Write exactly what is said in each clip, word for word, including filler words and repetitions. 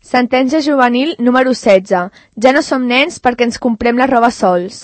Sentència juvenil número setze. Ja no som nens perquè ens comprem la roba sols.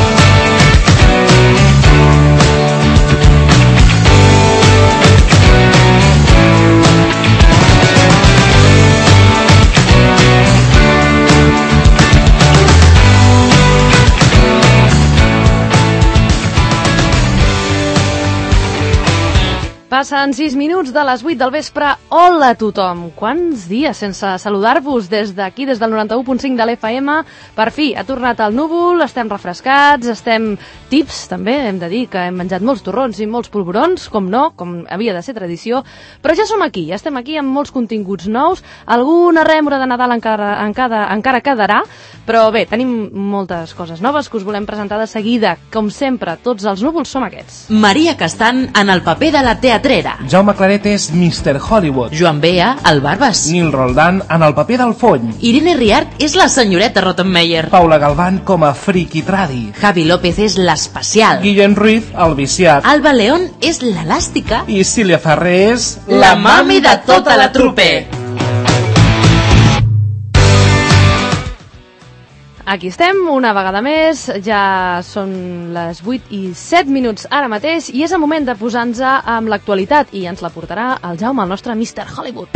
Passen sis minuts de les vuit del vespre. Hola a tothom! Quants dies sense saludar-vos des d'aquí, des del noranta-u punt cinc de l'F M. Per fi, ha tornat el núvol, estem refrescats, estem tips, també, hem de dir que hem menjat molts torrons i molts polvorons, com no, com havia de ser tradició, però ja som aquí, ja estem aquí amb molts continguts nous, alguna rèmora de Nadal encara, encara, encara quedarà, però bé, tenim moltes coses noves que us volem presentar de seguida. Com sempre, tots els núvols som aquests. Maria Castan en el paper de la teatrera. Jaume Claret és mister Hollywood. Joan Bea, el Barbas. Nil Roldán en el paper del Fony. Irene Riart és la senyoreta Rottenmeier. Paula Galván com a Friki Tradi. Javi López és l'especial. Guillem Ruiz, el viciat. Alba León és l'elàstica. I Sílvia Ferrer és... la mami de tota la trupe. Aquí estem, una vegada més, ja són les vuit i set minuts ara mateix i és el moment de posar-nos amb l'actualitat i ens la portarà el Jaume, el nostre mister Hollywood.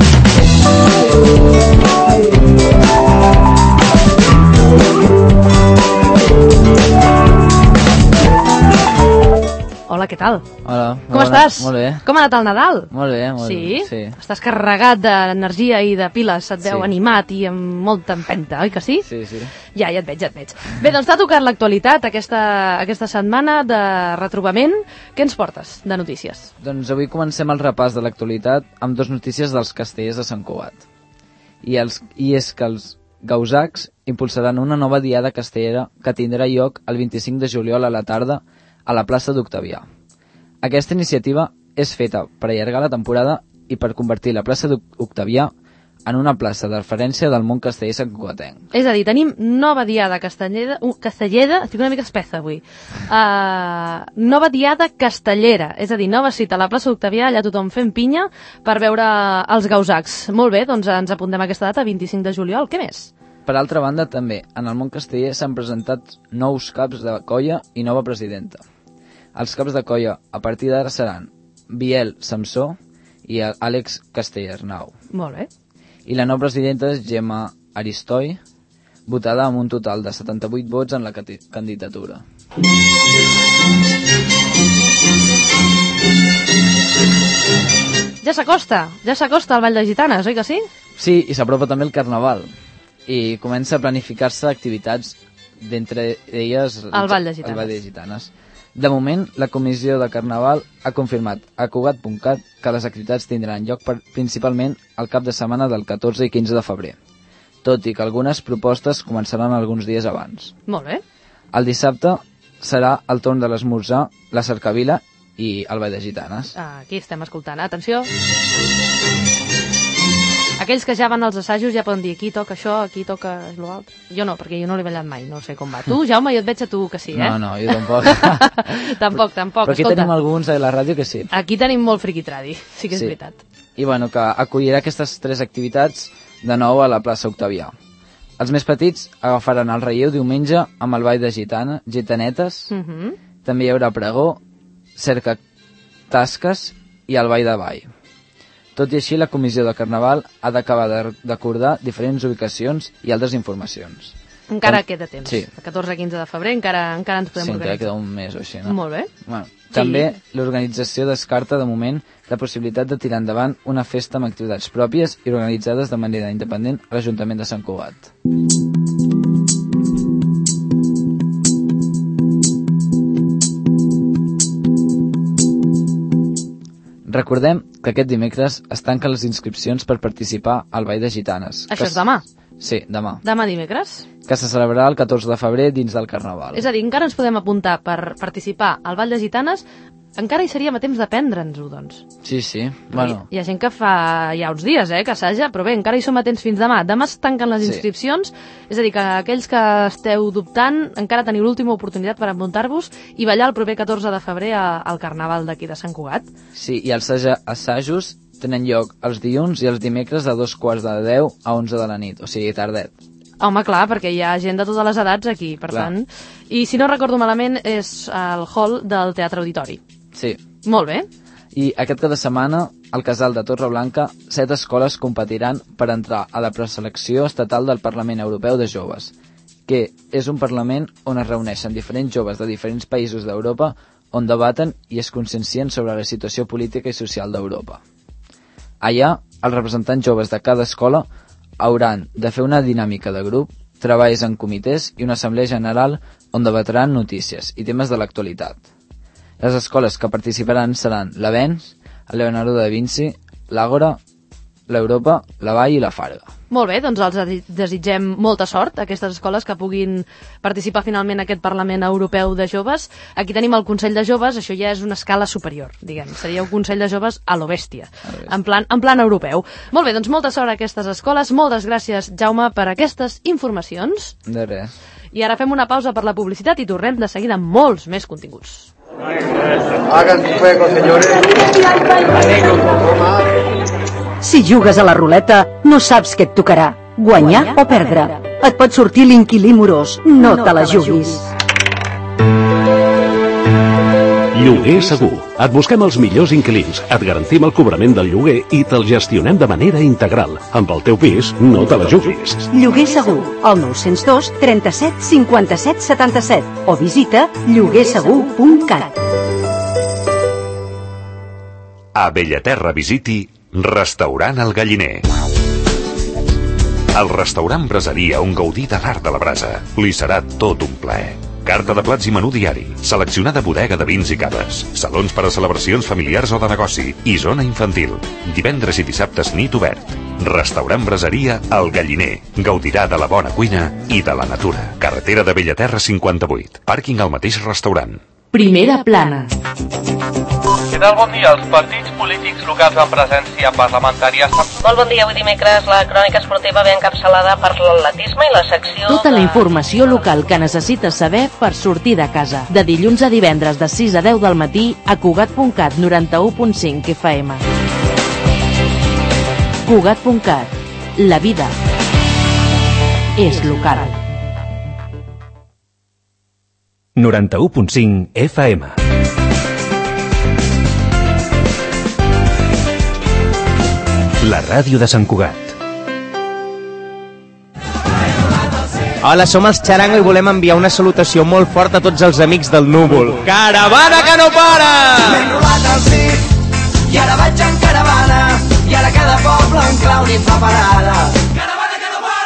Hola, què tal? Hola. Com bona, estàs? Molt bé. Com ha anat el Nadal? Molt bé, molt sí? bé. Sí? Estàs carregat d'energia i de piles, et veu Sí. animat i amb molta empenta, oi que sí? Sí, sí. Ja, ja et veig, ja et veig. Bé, doncs t'ha tocat l'actualitat aquesta, aquesta setmana de retrobament. Què ens portes de notícies? Doncs avui comencem el repàs de l'actualitat amb dues notícies dels castellers de Sant Cugat. I, els, I és que els gausacs impulsaran una nova diada castellera que tindrà lloc el vint-i-cinc de juliol a la tarda a la plaça d'Octavià. Aquesta iniciativa és feta per allargar la temporada i per convertir la plaça d'Octavià en una plaça de referència del món casteller santcugatenc. És a dir, tenim nova diada castellera, uh, castellera, estic una mica espessa avui, uh, nova diada castellera, és a dir, nova cita a la plaça d'Octavià, allà tothom fent pinya per veure els gausacs. Molt bé, doncs ens apuntem a aquesta data, vint-i-cinc de juliol. Què més? Per altra banda, també, en el món casteller s'han presentat nous caps de colla i nova presidenta. Els caps de colla a partir d'ara seran Biel Samsó i Àlex Castellernau. Molt bé. I la nova presidenta és Gemma Aristoi, votada amb un total de setanta-vuit vots en la candidatura. Ja s'acosta, ja s'acosta el Ball de Gitanes, oi que sí? Sí, i s'apropa també el Carnaval. I comença a planificar-se activitats d'entre elles el Ball de Gitanes. El Ball de Gitanes. De moment, la comissió de Carnaval ha confirmat a Cugat punt cat que les activitats tindran lloc per, principalment al cap de setmana del catorze i quinze de febrer, tot i que algunes propostes començaran alguns dies abans. Molt bé. El dissabte serà el torn de l'esmorzar, la cercavila i el Ball de Gitanes. Aquí estem escoltant. Atenció. Aquells que ja van als assajos ja poden dir aquí toca això, aquí toca l'altre. Jo no, perquè jo no l'he ballat mai, no sé com va. Tu, Jaume, jo et veig a tu que sí, eh? No, no, jo tampoc. tampoc, tampoc. Però aquí Escolta, tenim alguns a la ràdio que sí. Aquí tenim molt friquitradi, sí que és Sí. veritat. I bueno, que acollirà aquestes tres activitats de nou a la plaça Octavià. Els més petits agafaran el relleu diumenge amb el ball de gitana, gitanetes, Uh -huh. també hi haurà pregó, cerca tasques i el ball de ball. Tot i així, la comissió de Carnaval ha d'acabar d'acordar diferents ubicacions i altres informacions. Encara Com... queda temps. Sí. El catorze a quinze de febrer encara, encara ens podem Sí, encara organitzar. queda un mes o així, no? Molt bé. Bueno, Sí. també l'organització descarta de moment la possibilitat de tirar endavant una festa amb activitats pròpies i organitzades de manera independent a l'Ajuntament de Sant Cugat. Recordem que aquest dimecres es tanquen les inscripcions per participar al Ball de Gitanes. Això que és demà? Sí, demà. Demà dimecres? Que se celebrarà el catorze de febrer dins del Carnaval. És a dir, encara ens podem apuntar per participar al Ball de Gitanes, encara hi seríem a temps de prendre'ns-ho, doncs. Sí, sí. Però Bueno, hi, hi ha gent que fa ja uns dies, eh, que assaja, però bé, encara hi som a temps fins demà. Demà es tanquen les Sí. inscripcions, és a dir, que aquells que esteu dubtant encara teniu l'última oportunitat per apuntar-vos i ballar el proper catorze de febrer a, al Carnaval d'aquí de Sant Cugat. sí, i els assaja- assajos tenen lloc els dilluns i els dimecres de dos quarts de deu a onze de la nit, o sigui, tardet. Home, clar, perquè hi ha gent de totes les edats aquí, per clar. tant. I si no recordo malament, és el hall del Teatre Auditori. Sí. Molt bé. I aquest cap de setmana, al Casal de Torreblanca, set escoles competiran per entrar a la preselecció estatal del Parlament Europeu de Joves, que és un parlament on es reuneixen diferents joves de diferents països d'Europa on debaten i es consciencien sobre la situació política i social d'Europa. Allà, els representants joves de cada escola hauran de fer una dinàmica de grup, treballs en comitès i una assemblea general on debatran notícies i temes de l'actualitat. Les escoles que participaran seran l'Avenç, el Leonardo da Vinci, l'Àgora, l'Europa, la Vall i la Farga. Molt bé, doncs els desitgem molta sort a aquestes escoles que puguin participar finalment en aquest Parlament Europeu de Joves. Aquí tenim el Consell de Joves, això ja és una escala superior, diguem. Seria un Consell de Joves a lo bèstia, en plan, en plan europeu. Molt bé, doncs molta sort a aquestes escoles. Moltes gràcies, Jaume, per aquestes informacions. De res. I ara fem una pausa per la publicitat i tornem de seguida amb molts més continguts. Hagan fuego, señores. Si jugues a la ruleta, no saps què et tocarà, guanyar o perdre. Et pot sortir l'inquilí morós, no te la juguis. Lloguer segur. Et busquem els millors inquilins, et garantim el cobrament del lloguer i te'l gestionem de manera integral. Amb el teu pis, no te la juguis. Lloguer segur, al nou zero dos, trenta-set, cinquanta-set, setanta-set o visita lloguer segur punt cat. A Bellaterra visiti Restaurant El Galliner. El restaurant Braseria on gaudir de l'art de la brasa. Li serà tot un plaer. Carta de plats i menú diari, seleccionada bodega de vins i caves, salons per a celebracions familiars o de negoci i zona infantil. Divendres i dissabtes nit obert. Restaurant Braseria El Galliner. Gaudirà de la bona cuina i de la natura. Carretera de Bellaterra cinquanta-vuit. Pàrquing al mateix restaurant. Primera plana. Què tal? Bon dia. Els partits polítics locals en presència parlamentària... Molt bon dia. Avui dimecres la crònica esportiva ve encapçalada per l'atletisme i la secció... Tota la informació local que necessites saber per sortir de casa. De dilluns a divendres de sis a deu del matí a Cugat punt cat noranta-u punt cinc F M. Cugat punt cat. La vida és local. noranta-u punt cinc F M. La ràdio de Sant Cugat. Hola, som els Charango i volem enviar una salutació molt forta a tots els amics del Núvol. Caravana que no para! M'he enrolat al circ i ara vaig en caravana i ara cada poble un clown hi fa parada. Caravana que no para!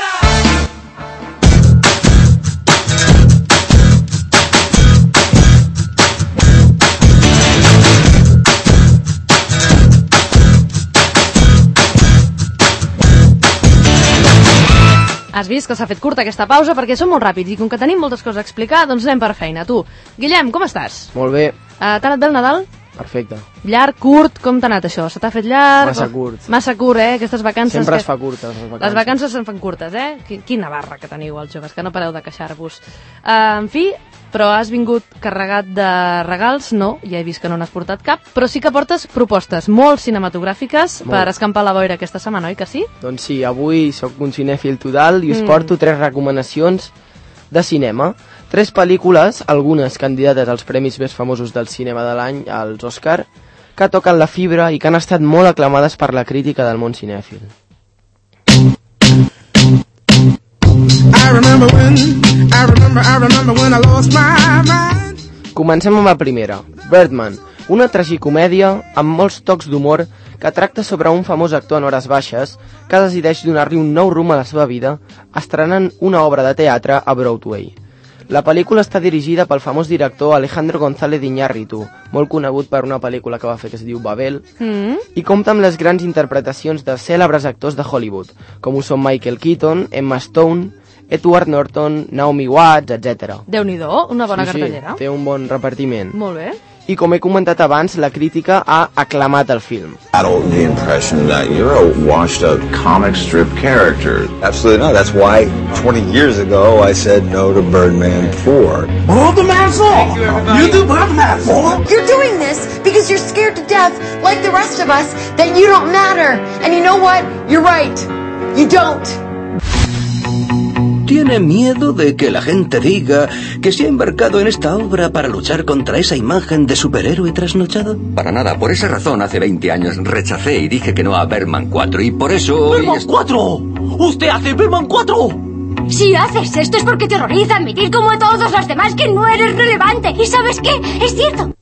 Has vist que s'ha fet curta aquesta pausa perquè som molt ràpids i com que tenim moltes coses a explicar, doncs anem per feina. Tu, Guillem, com estàs? Molt bé. Uh, T'ha anat bé el Nadal? Perfecte. Llarg, curt, com t'ha anat això? Se t'ha fet llarg? Massa curt. Massa curt, eh? Aquestes vacances... Sempre que... es fa curta, les vacances. Les vacances se'n fan curtes, eh? Quina barra que teniu els joves, que no pareu de queixar-vos. Uh, en fi, però has vingut carregat de regals? No, ja he vist que no n'has portat cap, però sí que portes propostes molt cinematogràfiques molt. Per escampar la boira aquesta setmana, oi que sí? Doncs sí, avui sóc un cinèfil total i us mm. porto tres recomanacions de cinema. Tres pel·lícules, algunes candidates als premis més famosos del cinema de l'any, als Òscar, que toquen la fibra i que han estat molt aclamades per la crítica del món cinèfil. Comencem amb la primera, Birdman, una tragicomèdia amb molts tocs d'humor que tracta sobre un famós actor en hores baixes que decideix donar-li un nou rumb a la seva vida estrenant una obra de teatre a Broadway. La pel·lícula està dirigida pel famós director Alejandro González Iñárritu, molt conegut per una pel·lícula que va fer que es diu Babel, mm. i compta amb les grans interpretacions de cèlebres actors de Hollywood, com ho són Michael Keaton, Emma Stone, Edward Norton, Naomi Watts, etcètera. Déu-n'hi-do, una bona sí, cartellera. Sí, té un bon repartiment. Molt bé. i com he comentat abans, la crítica ha aclamat el film. Battle the impression that you're a washed-up comic strip character. Absolutely not. That's why twenty years ago I said no to Birdman four. Birdman four? You do Birdman four? You're doing this because you're scared to death, like the rest of us, that you don't matter. And you know what? You're right. You don't. ¿Tiene miedo de que la gente diga que se ha embarcado en esta obra para luchar contra esa imagen de superhéroe trasnochado? Para nada, por esa razón hace veinte años rechacé y dije que no a Birdman cuatro y por eso... ¡Birdman cuatro! ¡Usted hace Birdman cuatro! Si haces esto es porque te horroriza admitir como a todos los demás que no eres relevante. ¿Y sabes qué? Es cierto.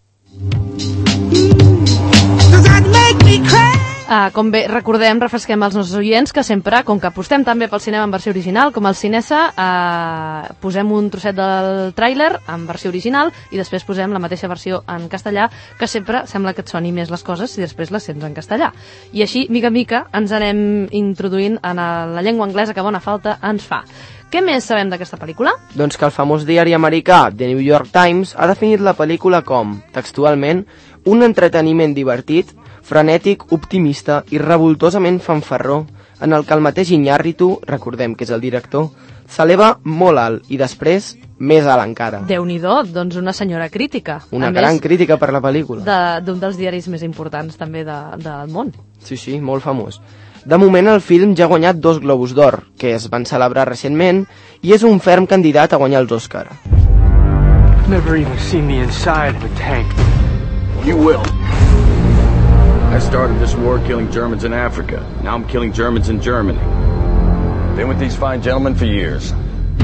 Uh, com bé recordem, refresquem als nostres oients que sempre, com que apostem també pel cinema en versió original, com el Cinesa, uh, posem un trosset del tràiler en versió original i després posem la mateixa versió en castellà, que sempre sembla que et soni més les coses si després les sents en castellà. I així, mica en mica, ens anem introduint en la llengua anglesa que bona falta ens fa. Què més sabem d'aquesta pel·lícula? Doncs que el famós diari americà The New York Times ha definit la pel·lícula com, textualment, un entreteniment divertit, frenètic, optimista i revoltosament fanfarró, en el que el mateix Iñárritu, recordem que és el director, s'eleva molt alt i després més alt encara. Déu-n'hi-do, doncs una senyora crítica. Una gran crítica per la pel·lícula. D'un dels diaris més importants també de, del món. Sí, sí, molt famós. De moment el film ja ha guanyat dos Globus d'Or, que es van celebrar recentment, i és un ferm candidat a guanyar els Òscar. Never even seen the inside of a tank. You will. I started this war killing Germans in Africa. Now I'm killing Germans in Germany. Been with these fine gentlemen for years.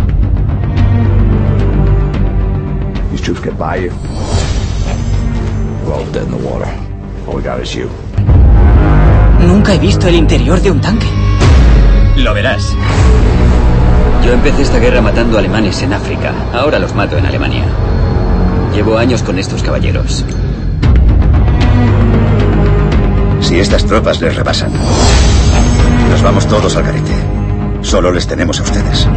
These troops get by you. We're all dead in the water. All we got is you. Nunca he visto el interior de un tanque. Lo verás. Yo empecé esta guerra matando alemanes en África. Ahora los mato en Alemania. Llevo años con estos caballeros. Si estas tropas les rebasan, nos vamos todos al garete. Solo les tenemos a ustedes.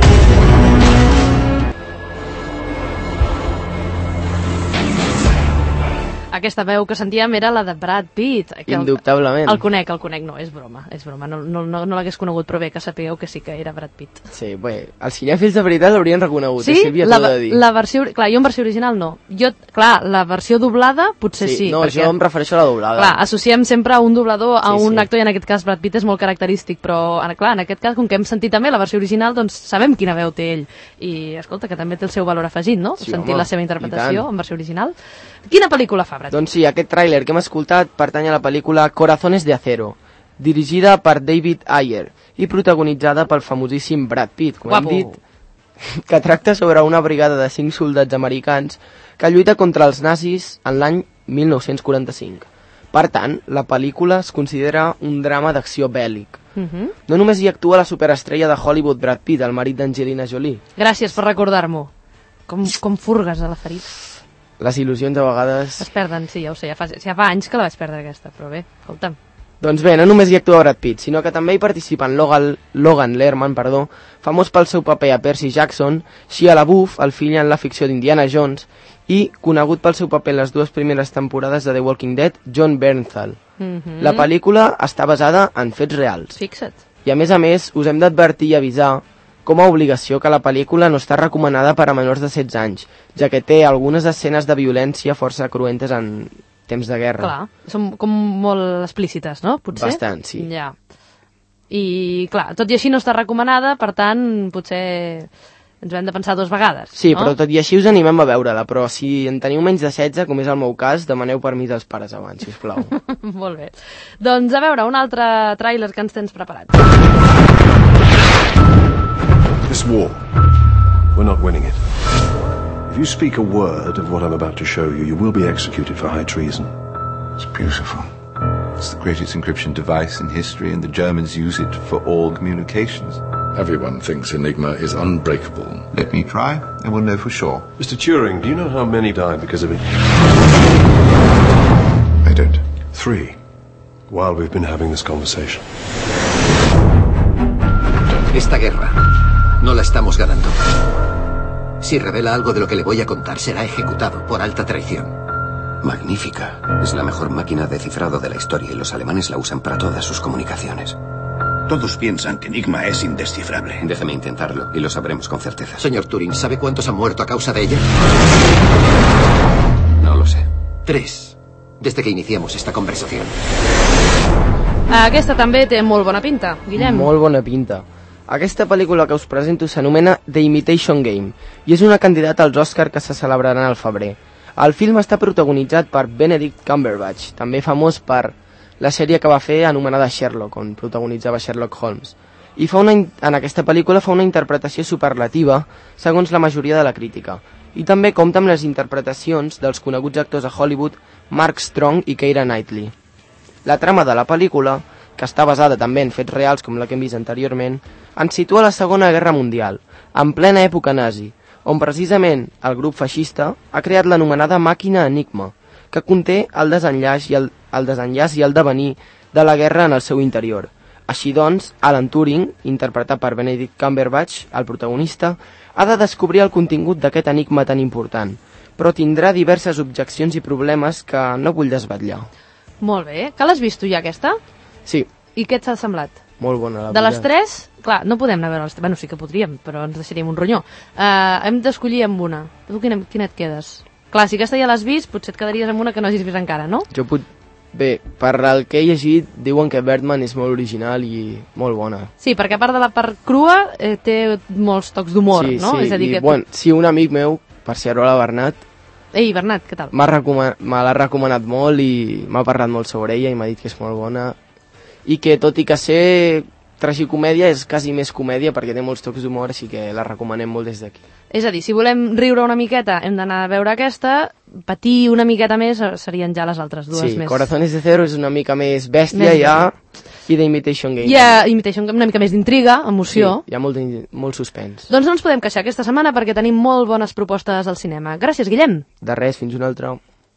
Aquesta veu que sentíem era la de Brad Pitt. Que Indubtablement. El, el conec, el conec, no, és broma, és broma. No, no, no, no l'hagués conegut, però bé, que sapigueu que sí que era Brad Pitt. Sí, bé, els cinèfils de veritat l'haurien reconegut, sí? eh, Sílvia, la, t'ho he de dir. La versió, clar, jo en versió original no. Jo, clar, la versió doblada potser sí. sí no, perquè, jo em refereixo a la doblada. Clar, associem sempre a un doblador, a sí, un sí. actor, i en aquest cas Brad Pitt és molt característic, però clar, en aquest cas, com que hem sentit també la versió original, doncs sabem quina veu té ell. I, escolta, que també té el seu valor afegit, no? Sí, sentir home, la seva interpretació en versió original. Quina pel·lícula fa, Brad Pitt? Doncs sí, aquest tràiler que hem escoltat pertany a la pel·lícula Corazones de Acero, dirigida per David Ayer i protagonitzada pel famosíssim Brad Pitt, com Guapo. hem dit, que tracta sobre una brigada de cinc soldats americans que lluita contra els nazis en l'any mil nou-cents quaranta-cinc. Per tant, la pel·lícula es considera un drama d'acció bèl·lic. Uh-huh. No només hi actua la superestrella de Hollywood Brad Pitt, el marit d'Angelina Jolie. Gràcies per recordar-m'ho. Com, com furgues a la ferida. Les il·lusions a vegades... Es perden, sí, ja ho sé, ja fa, ja fa anys que la vaig perdre aquesta, però bé, escolta'm. Doncs bé, no només hi actua Brad Pitt, sinó que també hi participen Logan, Logan Lerman, perdó, famós pel seu paper a Percy Jackson, Shia LaBeouf, el fill en la ficció d'Indiana Jones, i, conegut pel seu paper en les dues primeres temporades de The Walking Dead, John Bernthal. Mm-hmm. La pel·lícula està basada en fets reals. Fixa't. I a més a més, us hem d'advertir i avisar com a obligació que la pel·lícula no està recomanada per a menors de setze anys, ja que té algunes escenes de violència força cruentes en temps de guerra. Clar, són com molt explícites, no? Potser? Bastant, sí. Ja. I, clar, tot i així no està recomanada, per tant, potser ens ho hem de pensar dues vegades. Sí, no? però tot i així us animem a veure-la, però si en teniu menys de setze, com és el meu cas, demaneu permís als pares abans, sisplau. Molt bé. Doncs a veure, un altre tràiler que ens tens preparat. This war, we're not winning it. If you speak a word of what I'm about to show you, you will be executed for high treason. It's beautiful. It's the greatest encryption device in history, and the Germans use it for all communications. Everyone thinks Enigma is unbreakable. Let me try, and we'll know for sure. Mister Turing, do you know how many died because of it? I don't. Three. While we've been having this conversation. Esta guerra no la estamos ganando. Si revela algo de lo que le voy a contar, será ejecutado por alta traición. Magnífica. Es la mejor máquina de cifrado de la historia y los alemanes la usan para todas sus comunicaciones. Todos piensan que Enigma es indescifrable. Déjeme intentarlo y lo sabremos con certeza. Señor Turing, ¿sabe cuántos han muerto a causa de ella? No lo sé. Tres. Desde que iniciamos esta conversación. Aquesta també té molt bona pinta, Guillem. Molt bona pinta. Aquesta pel·lícula que us presento s'anomena The Imitation Game i és una candidata als Oscar que se celebraran al febrer. El film està protagonitzat per Benedict Cumberbatch, també famós per la sèrie que va fer anomenada Sherlock, on protagonitzava Sherlock Holmes. I fa una, en aquesta pel·lícula fa una interpretació superlativa, segons la majoria de la crítica. I també compta amb les interpretacions dels coneguts actors a Hollywood Mark Strong i Keira Knightley. La trama de la pel·lícula, que està basada també en fets reals com la que hem vist anteriorment, ens situa a la Segona Guerra Mundial, en plena època nazi, on precisament el grup feixista ha creat l'anomenada màquina Enigma, que conté el desenllaç i el, el desenllaç i el devenir de la guerra en el seu interior. Així doncs, Alan Turing, interpretat per Benedict Cumberbatch, el protagonista, ha de descobrir el contingut d'aquest enigma tan important, però tindrà diverses objeccions i problemes que no vull desvetllar. Molt bé. Que l'has vist tu ja, aquesta? Sí. I què t'ha semblat? Molt bona. La de les tres, clar, no podem anar a veure les tres. Bueno, sí que podríem, però ens deixaríem un ronyó. Uh, hem d'escollir amb una. Tu quina, quina et quedes? Clar, si aquesta ja l'has vist, potser et quedaries amb una que no hagis vist encara, no? Jo puc... Bé, per el que he llegit, diuen que Birdman és molt original i molt bona. Sí, perquè a part de la part crua, eh, té molts tocs d'humor, sí, no? Sí, és a dir i que bueno, sí, un amic meu, per si Arola Bernat, Ei, Bernat, què tal? m'ha recoman... me l'ha recomanat molt i m'ha parlat molt sobre ella i m'ha dit que és molt bona i que tot i que ser tragicomèdia és quasi més comèdia perquè té molts tocs d'humor, així que la recomanem molt des d'aquí. És a dir, si volem riure una miqueta hem d'anar a veure aquesta, patir una miqueta més serien ja les altres dues sí, més. Sí, Corazones de Cero és una mica més bèstia més ja i The Imitation Game. Hi ha Imitation Game, una mica més d'intriga, emoció. Sí, hi ha molt, molt suspens. Doncs no ens podem queixar aquesta setmana perquè tenim molt bones propostes al cinema. Gràcies, Guillem. De res, fins una altra.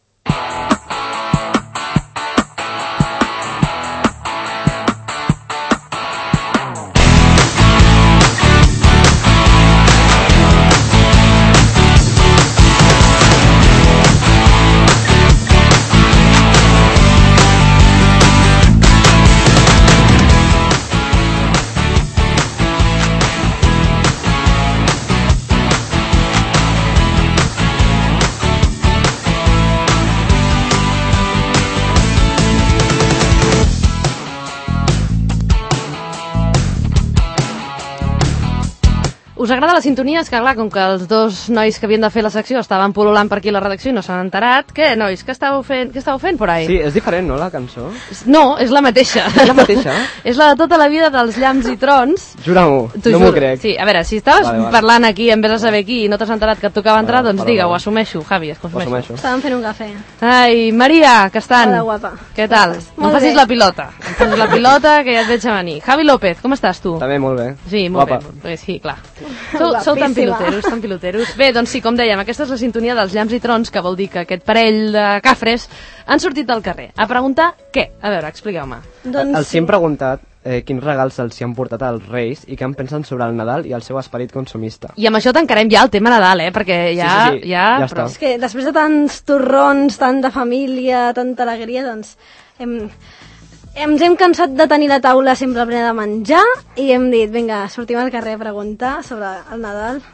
Us agrada la sintonia? És que, clar, com que els dos nois que havien de fer la secció estaven pol·lulant per aquí a la redacció i no s'han enterat, què, nois? Què estàveu fent, què estàveu fent por ahí? Sí, és diferent, no, la cançó? No, és la mateixa. És la mateixa? És la de tota la vida dels llamps i trons. Jura-m'ho, no m'ho crec. Sí, a veure, si estaves vale, vale. parlant aquí en vez de saber qui i no t'has enterat que et tocava entrar, Vale, doncs vale, digue, ho vale. assumeixo, Javi, ho assumeixo. Estàvem fent un cafè. Ai, Maria, que estan? Hola, guapa. Què tal? No Molt facis bé. la pilota. No facis la pilota, que ja et veig a venir. Javi López, com estàs tu? També molt bé. Sí, molt Guapa. bé. Sí, clar. Sou, sou tan piloteros, tan piloteros. Bé, doncs sí, com dèiem, aquesta és la sintonia dels llamps i trons, que vol dir que aquest parell de cafres han sortit al carrer a preguntar què? A veure, expliqueu-me. Doncs Els hi hem preguntat eh, quins regals els hi han portat als Reis i què en pensen sobre el Nadal i el seu esperit consumista. I amb això tancarem ja el tema Nadal, eh? Perquè ja... Sí, sí, sí. ja, Ja però... està. És que després de tants torrons, tanta família, tanta alegria, doncs hem, ens hem cansat de tenir la taula sempre plena de menjar i hem dit, vinga, sortim al carrer a preguntar sobre el Nadal.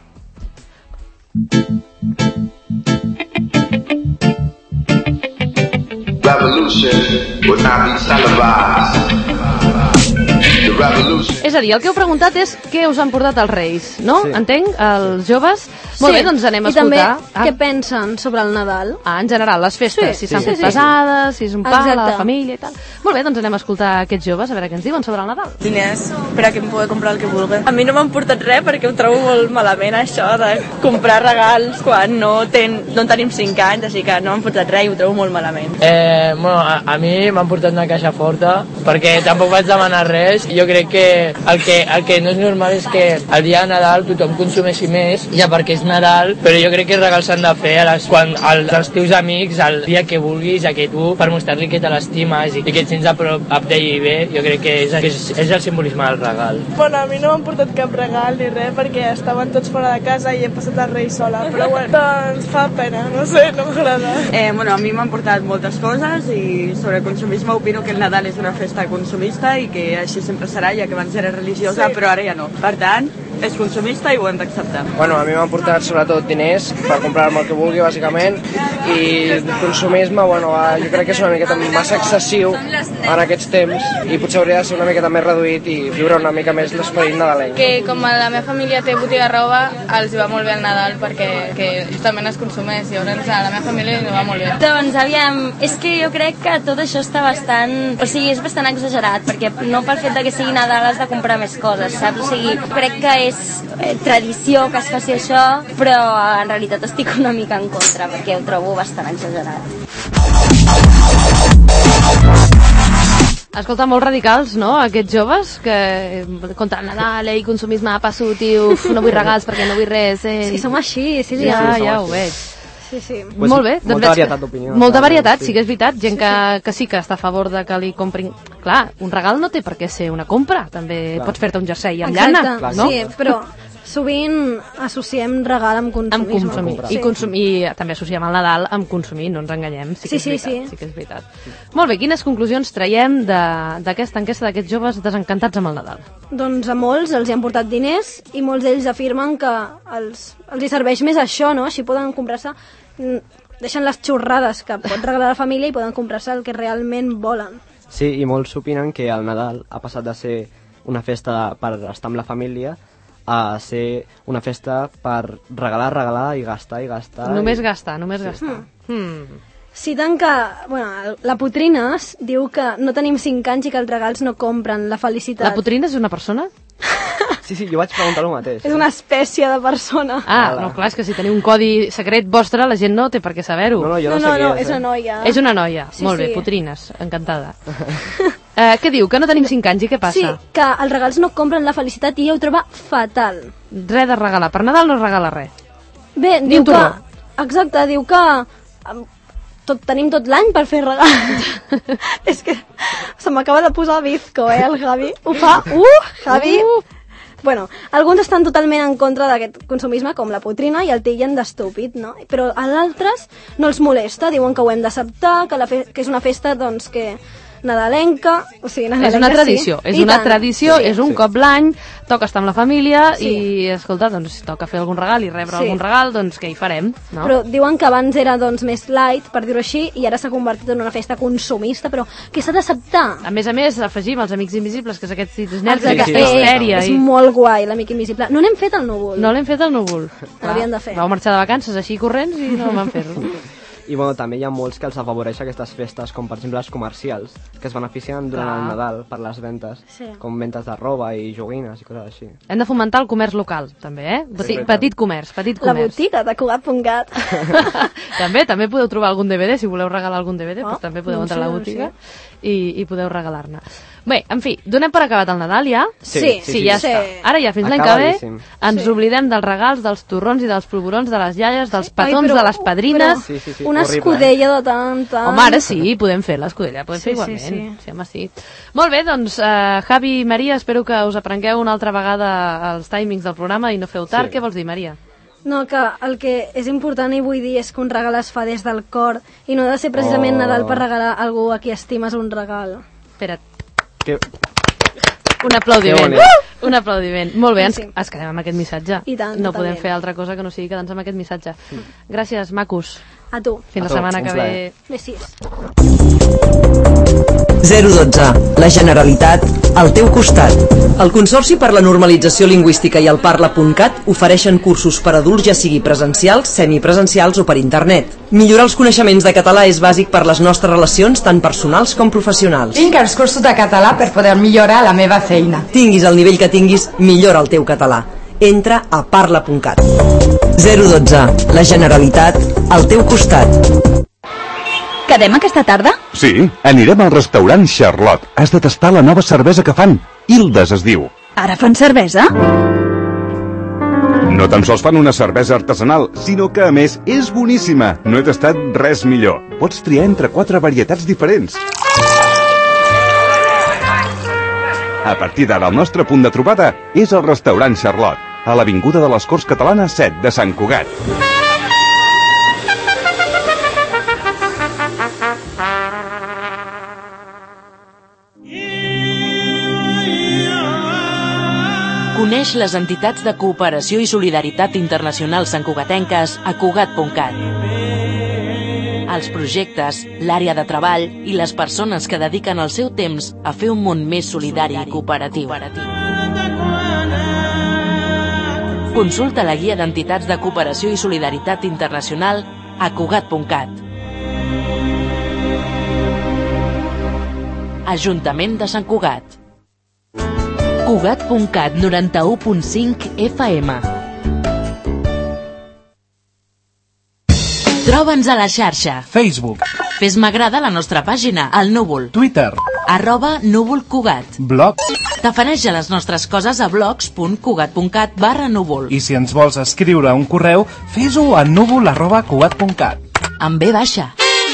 Revolution would not be televised. The revolution. És a dir, el que heu preguntat és què us han portat els Reis, no? Sí. Entenc, els joves. Molt bé, doncs anem a I també escoltar. Ah. què pensen sobre el Nadal. Ah, en general, les festes, Sí, si s'han sí, fet sí. pesades, si és un pa, la Exacte. família i tal. Molt bé, doncs anem a escoltar aquests joves, a veure què ens diuen sobre el Nadal. Diners per a que em pugui comprar el que vulgui. A mi no m'han portat res perquè ho trobo molt malament això de comprar regals quan no, ten, no tenim cinc anys, així que no m'han portat res i ho trobo molt malament. Eh, bueno, a, a mi m'han portat una caixa forta perquè tampoc vaig demanar res. Jo crec que el que, el que no és normal és que el dia de Nadal tothom consumeixi més, ja perquè és Nadal, però jo crec que els regals s'han de fer a les, quan, als, als teus amics el dia que vulguis, ja que tu, per mostrar-li que te l'estimes i que et sents a prop d'ell i bé, jo crec que és, és, és el simbolisme del regal. Bueno, a mi no m'han portat cap regal ni res perquè estaven tots fora de casa i he passat el rei sola, però bueno, doncs fa pena, no sé, no m'agrada. Eh, bueno, a mi m'han portat moltes coses i sobre consumisme opino que el Nadal és una festa consumista i que així sempre serà, ja que abans era religiosa, sí. Però ara ja no. Per tant, és consumista i ho hem d'acceptar. Bueno, a mi m'han portat sobretot diners per comprar-me el que vulgui, bàsicament, i el consumisme, bueno, jo crec que és una miqueta massa excessiu en aquests temps i potser hauria de ser una miqueta més reduït i viure una mica més l'esperit nadalenc. Que com la meva família té botiga de roba, els va molt bé el Nadal perquè que justament es consumeix, llavors a la meva família li va molt bé. Doncs aviam, és que jo crec que tot això està bastant, o sigui, és bastant exagerat, perquè no pel fet de que sigui Nadal has de comprar més coses, saps? O sigui, crec que és eh, tradició que es faci això, però en realitat estic una mica en contra, perquè ho trobo bastant exagerat. Escolta, molt radicals, no?, aquests joves que contra el Nadal, ei, consumisme, passut, i uf, no vull regals perquè no vull res. Eh. Sí, som així, sí, ja, sí, ja així. Ho veig. Sí, sí. Pues molt bé. Molta doncs varietat d'opinions. Molta varietat, sí. sí que és veritat. Gent Sí, que, que sí que està a favor de que li comprin... Clar, un regal no té per què ser una compra. També Clar. pots fer-te un jersei amb Exacte, llana, no? sí, però sovint associem regal amb consumisme. Amb consumir. Sí. I, consum I també associem el Nadal amb consumir, no ens enganyem. Sí, que Sí, és sí, veritat, sí. sí que és veritat. Molt bé, quines conclusions traiem de- d'aquesta enquesta d'aquests joves desencantats amb el Nadal? Doncs a molts els hi han portat diners i molts d'ells afirmen que els, els hi serveix més això, no? Així poden comprar-se... mm, deixen les xorrades que pot regalar la família i poden comprar-se el que realment volen. Sí, i molts opinen que el Nadal ha passat de ser una festa per estar amb la família a ser una festa per regalar, regalar i gastar i gastar. Només i... gastar, només Sí. gastar. Hmm. Citen que, bueno, la Putrina diu que no tenim cinc anys i que els regals no compren la felicitat. La Putrina és una persona? Sí, sí, jo vaig preguntar el mateix. És una espècie de persona. Ah, no, clar, és que si teniu un codi secret vostre, la gent no té per què saber-ho. No, no, jo No, no, no, sabia. no, és una noia. És una noia, Sí, molt bé, sí. Putrines, encantada. eh, què diu, que no tenim cinc anys i què Sí, passa? que els regals no compren la felicitat i ella ho troba fatal. Res de regalar, per Nadal no es regala res. Bé, Ni diu un que... torró. Exacte, diu que... em, Tot, tenim tot l'any per fer regals. És que se m'acaba de posar bizco, eh, el Javi. Ho fa... Uh, Javi... Uh. Bueno, alguns estan totalment en contra d'aquest consumisme, com la Putrina, i el tillen d'estúpid, no? Però a d'altres no els molesta, diuen que ho hem d'acceptar, que, la fe que és una festa, doncs, que nadalenca, o sigui, nadalenca És una tradició, sí. és I una tant. tradició, Sí. és un Sí. cop l'any, toca estar amb la família Sí. i, escolta, doncs si toca fer algun regal i rebre Sí. algun regal, doncs què hi farem, no? Però diuen que abans era doncs, més light, per dir-ho així, i ara s'ha convertit en una festa consumista, però que s'ha d'acceptar. A més a més, afegim els Amics Invisibles, que és aquest sitio nerds, Exacte, aquesta eh, histèria. és i... molt guai, l'Amic Invisible. No n'hem fet el núvol. No l'hem fet al núvol. L'hauríem de fer. Vau marxar de vacances així corrents i no vam fer-lo. I bueno, també hi ha molts que els afavoreix aquestes festes, com per exemple els comercials, que es beneficien durant Clar. el Nadal per les ventes, Sí. com ventes de roba i joguines i coses així. Hem de fomentar el comerç local, també, eh? Petit, veritat. petit comerç, petit La comerç. botiga de Cugat punt cat. També, també podeu trobar algun D V D, si voleu regalar algun D V D, Oh, doncs també podeu no entrar a la sé, no botiga i, i podeu regalar-ne. Bé, en fi, donem per acabat el Nadal ja? Sí, sí, sí, sí, ja sí. està. Ara ja, fins l'any que ve, Acabadíssim. ens Sí. oblidem dels regals, dels torrons i dels polvorons, de les iaies, dels Ai, petons, però- de les padrines. però Sí, sí, sí, Una horrible. escudella de tant, tant. Home, ara sí, podem fer l'escudella, podem Sí, fer sí, igualment. sí. Sí, home, sí. Molt bé, doncs, uh, Javi i Maria, espero que us aprengueu una altra vegada els timings del programa i no feu tard. Sí. Què vols dir, Maria? No, que el que és important i vull dir és que un regal es fa des del cor i no ha de ser precisament Oh. Nadal per regalar a algú a qui estimes un regal. Espera't. Que... Un aplaudiment. Que bonic. Uh! Un aplaudiment. Molt bé, ens, Sí. ens quedem amb aquest missatge. I tant, no totalment. podem fer altra cosa que no sigui quedar-nos amb aquest missatge. Gràcies, macos. A tu. Fins A la tu, setmana un que plaer. ve. Besís. zero dotze. La Generalitat al teu costat. El Consorci per la Normalització Lingüística i el Parla punt cat ofereixen cursos per adults, ja sigui presencials, semipresencials o per internet. Millorar els coneixements de català és bàsic per les nostres relacions tant personals com professionals. Tinc els cursos de català per poder millorar la meva feina. Tinguis el nivell que tinguis, millora el teu català. Entra a parla punt cat. zero dotze. La Generalitat al teu costat. Quedem aquesta tarda? Sí, anirem al restaurant Charlotte. Has de tastar la nova cervesa que fan. Hildes es diu. Ara fan cervesa? No tan sols fan una cervesa artesanal, sinó que, a més, és boníssima. No he tastat res millor. Pots triar entre quatre varietats diferents. A partir d'ara, el nostre punt de trobada és el restaurant Charlotte, a l'avinguda de les Corts Catalanes set de Sant Cugat. Coneix les entitats de cooperació i solidaritat internacional santcugatenques a cugat punt cat. Els projectes, l'àrea de treball i les persones que dediquen el seu temps a fer un món més solidari i cooperatiu. Consulta la guia d'entitats de cooperació i solidaritat internacional a cugat punt cat. Ajuntament de Sant Cugat. cugat punt cat noranta-u punt cinc F M. Troba'ns a la xarxa. Facebook. Fes-me agrada a la nostra pàgina, al Núvol. Twitter. Arroba Núvol Cugat. Blog. Tafaneja les nostres coses a blogs punt cugat punt cat barra núvol. I si ens vols escriure un correu, fes-ho a núvol arroba cugat punt cat. Amb B baixa.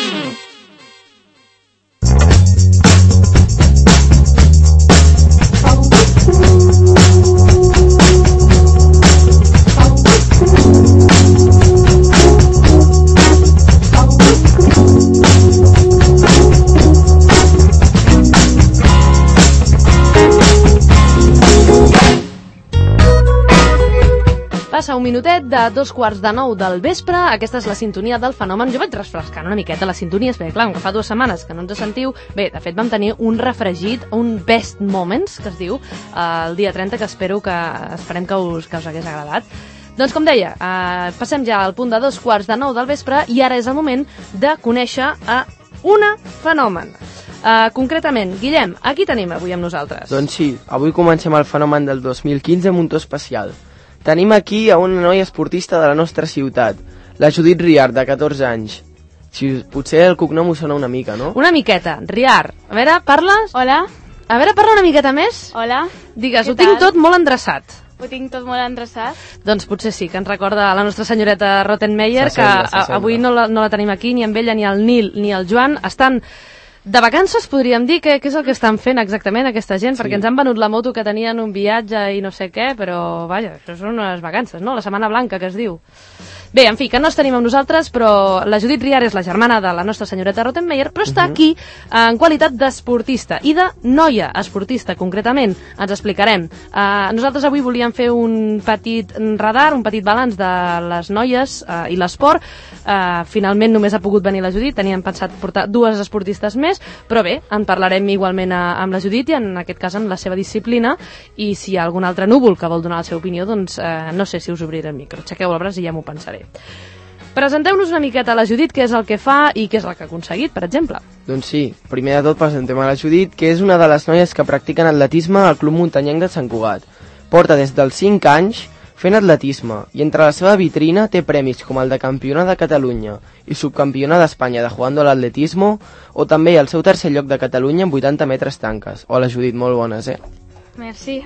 Passa un minutet de dos quarts de nou del vespre. Aquesta és la sintonia del fenomen. Jo vaig refrescant una miqueta les sintonies, perquè clar, que fa dues setmanes que no ens sentiu. Bé, de fet vam tenir un refregit, un best moments, que es diu, el dia trenta, que espero que esperem que us, que us hagués agradat. Doncs com deia, eh, passem ja al punt de dos quarts de nou del vespre i ara és el moment de conèixer a una fenomen. Uh, concretament, Guillem, a qui tenim avui amb nosaltres? Doncs sí, avui comencem el fenomen del dos mil quinze amb un to especial. Tenim aquí a una noia esportista de la nostra ciutat, la Judit Riart, de catorze anys. Si, potser el cognom us sona una mica, no? Una miqueta. Riart, a veure, parles? Hola. A veure, parla una miqueta més. Hola. Digues, ho tinc tot molt endreçat. Ho tinc tot molt endreçat. Doncs potser sí, que ens recorda a la nostra senyoreta Rottenmeier, que a, avui no la, no la tenim aquí, ni amb ella, ni el Nil, ni el Joan. Estan de vacances, podríem dir. Què, què és el que estan fent exactament aquesta gent? Sí. Perquè ens han venut la moto que tenien un viatge i no sé què, però vaja, això són unes vacances, no? La Setmana Blanca, que es diu. Bé, en fi, que no els tenim amb nosaltres, però la Judit Riart és la germana de la nostra senyoreta Rottenmeier, però està aquí en qualitat d'esportista i de noia esportista, concretament. Ens explicarem. Uh, nosaltres avui volíem fer un petit radar, un petit balanç de les noies uh, i l'esport. Uh, finalment només ha pogut venir la Judit, teníem pensat portar dues esportistes més, però bé, en parlarem igualment a, amb la Judit i en aquest cas amb la seva disciplina, i si hi ha algun altre núvol que vol donar la seva opinió, doncs uh, no sé si us obriré el micro. Aixequeu el braç i ja m'ho pensaré. Presenteu-nos una miqueta a la Judit, què és el que fa i què és el que ha aconseguit, per exemple. Doncs sí, primer de tot presentem a la Judit, que és una de les noies que practiquen atletisme al Club Muntanyenc de Sant Cugat. Porta des dels cinc anys fent atletisme i entre la seva vitrina té premis com el de campiona de Catalunya i subcampiona d'Espanya de jugando a l'atletismo, o també el seu tercer lloc de Catalunya en vuitanta metres tanques. Hola Judit, molt bones, eh? Merci.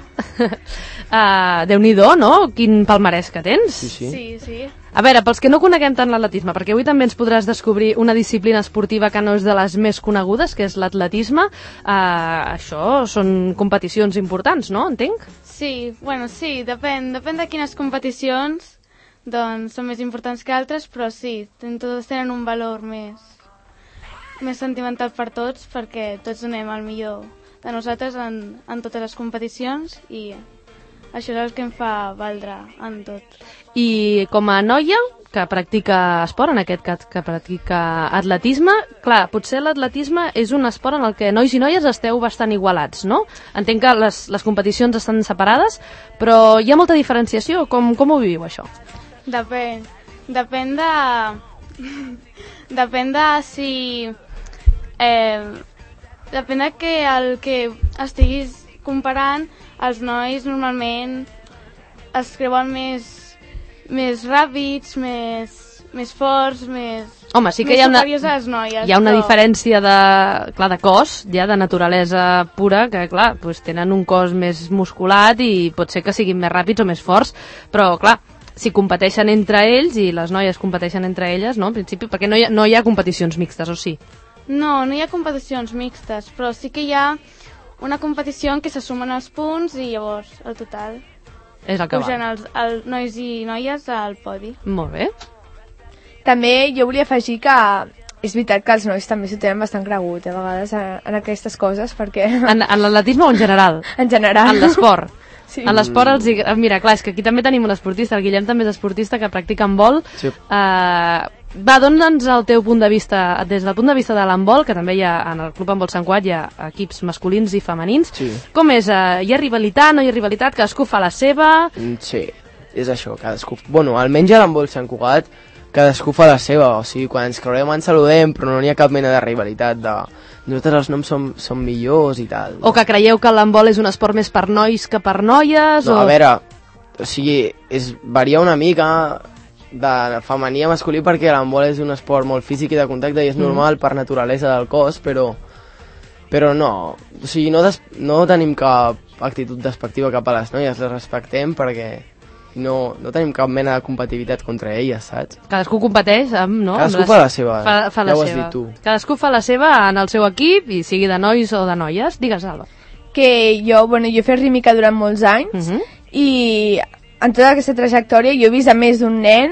uh, Déu-n'hi-do, no? Quin palmarès que tens. Sí, sí. Sí, sí. A veure, pels que no coneguem tant l'atletisme, perquè avui també ens podràs descobrir una disciplina esportiva que no és de les més conegudes, que és l'atletisme, uh, això són competicions importants, no? Entenc? Sí, bueno, sí, depèn, depèn de quines competicions, doncs són més importants que altres, però sí, totes tenen un valor més, més sentimental per tots, perquè tots donem el millor de nosaltres en, en totes les competicions i això és el que em fa valdre en tot. I com a noia que practica esport, en aquest cas que practica atletisme, clar, potser l'atletisme és un esport en el que nois i noies esteu bastant igualats, no? Entenc que les, les competicions estan separades, però hi ha molta diferenciació. Com, com ho viviu, això? Depèn. Depèn de... Depèn de si... Eh, depèn de que el que estiguis comparant, els nois normalment es creuen més, més ràpids, més, més forts, més, Home, sí que hi ha una, superiors a les noies, hi ha una però... diferència de, clar, de cos, ja de naturalesa pura, que clar, doncs tenen un cos més musculat i pot ser que siguin més ràpids o més forts, però clar, si competeixen entre ells i les noies competeixen entre elles, no, en principi, perquè no hi ha, no hi ha competicions mixtes, o sí? No, no hi ha competicions mixtes, però sí que hi ha una competició en què se sumen els punts i llavors el total és el que pugen val. els, els nois i noies al podi. Molt bé. També jo volia afegir que és veritat que els nois també s'ho tenen bastant cregut, a vegades, en, en aquestes coses, perquè... En, en l'atletisme o en general? En general. En l'esport? Sí. En l'esport els... Mira, clar, és que aquí també tenim un esportista, el Guillem també és esportista que practica handbol. Sí. Uh, va, dona'ns el teu punt de vista, des del punt de vista de l'handbol, que també hi ha, en el Club Handbol Sant Cugat hi ha equips masculins i femenins. Sí. Com és? Uh, hi ha rivalitat, no hi ha rivalitat? Cadascú fa la seva? Sí, és això, cadascú... Bueno, almenys a l'handbol Sant Cugat cadascú fa la seva, o sigui, quan ens creurem ens saludem, però no n'hi ha cap mena de rivalitat de nosaltres els noms som, som millors i tal. O que creieu que l'handbol és un esport més per nois que per noies? No, o... a veure, o sigui, és, varia una mica de femení a masculí perquè l'handbol és un esport molt físic i de contacte i és Mm. normal per naturalesa del cos, però però no, o sigui, no, des, no tenim cap actitud despectiva cap a les noies, les respectem perquè no, no tenim cap mena de competitivitat contra elles, saps? Cadascú competeix amb, no? Cadascú amb les... fa la seva, fa, fa la ja ho has seva. dit tu. Cadascú fa la seva en el seu equip, i sigui de nois o de noies. Digues, Alba. Que jo, bueno, jo he fet rítmica durant molts anys Uh -huh. i en tota aquesta trajectòria jo he vist a més d'un nen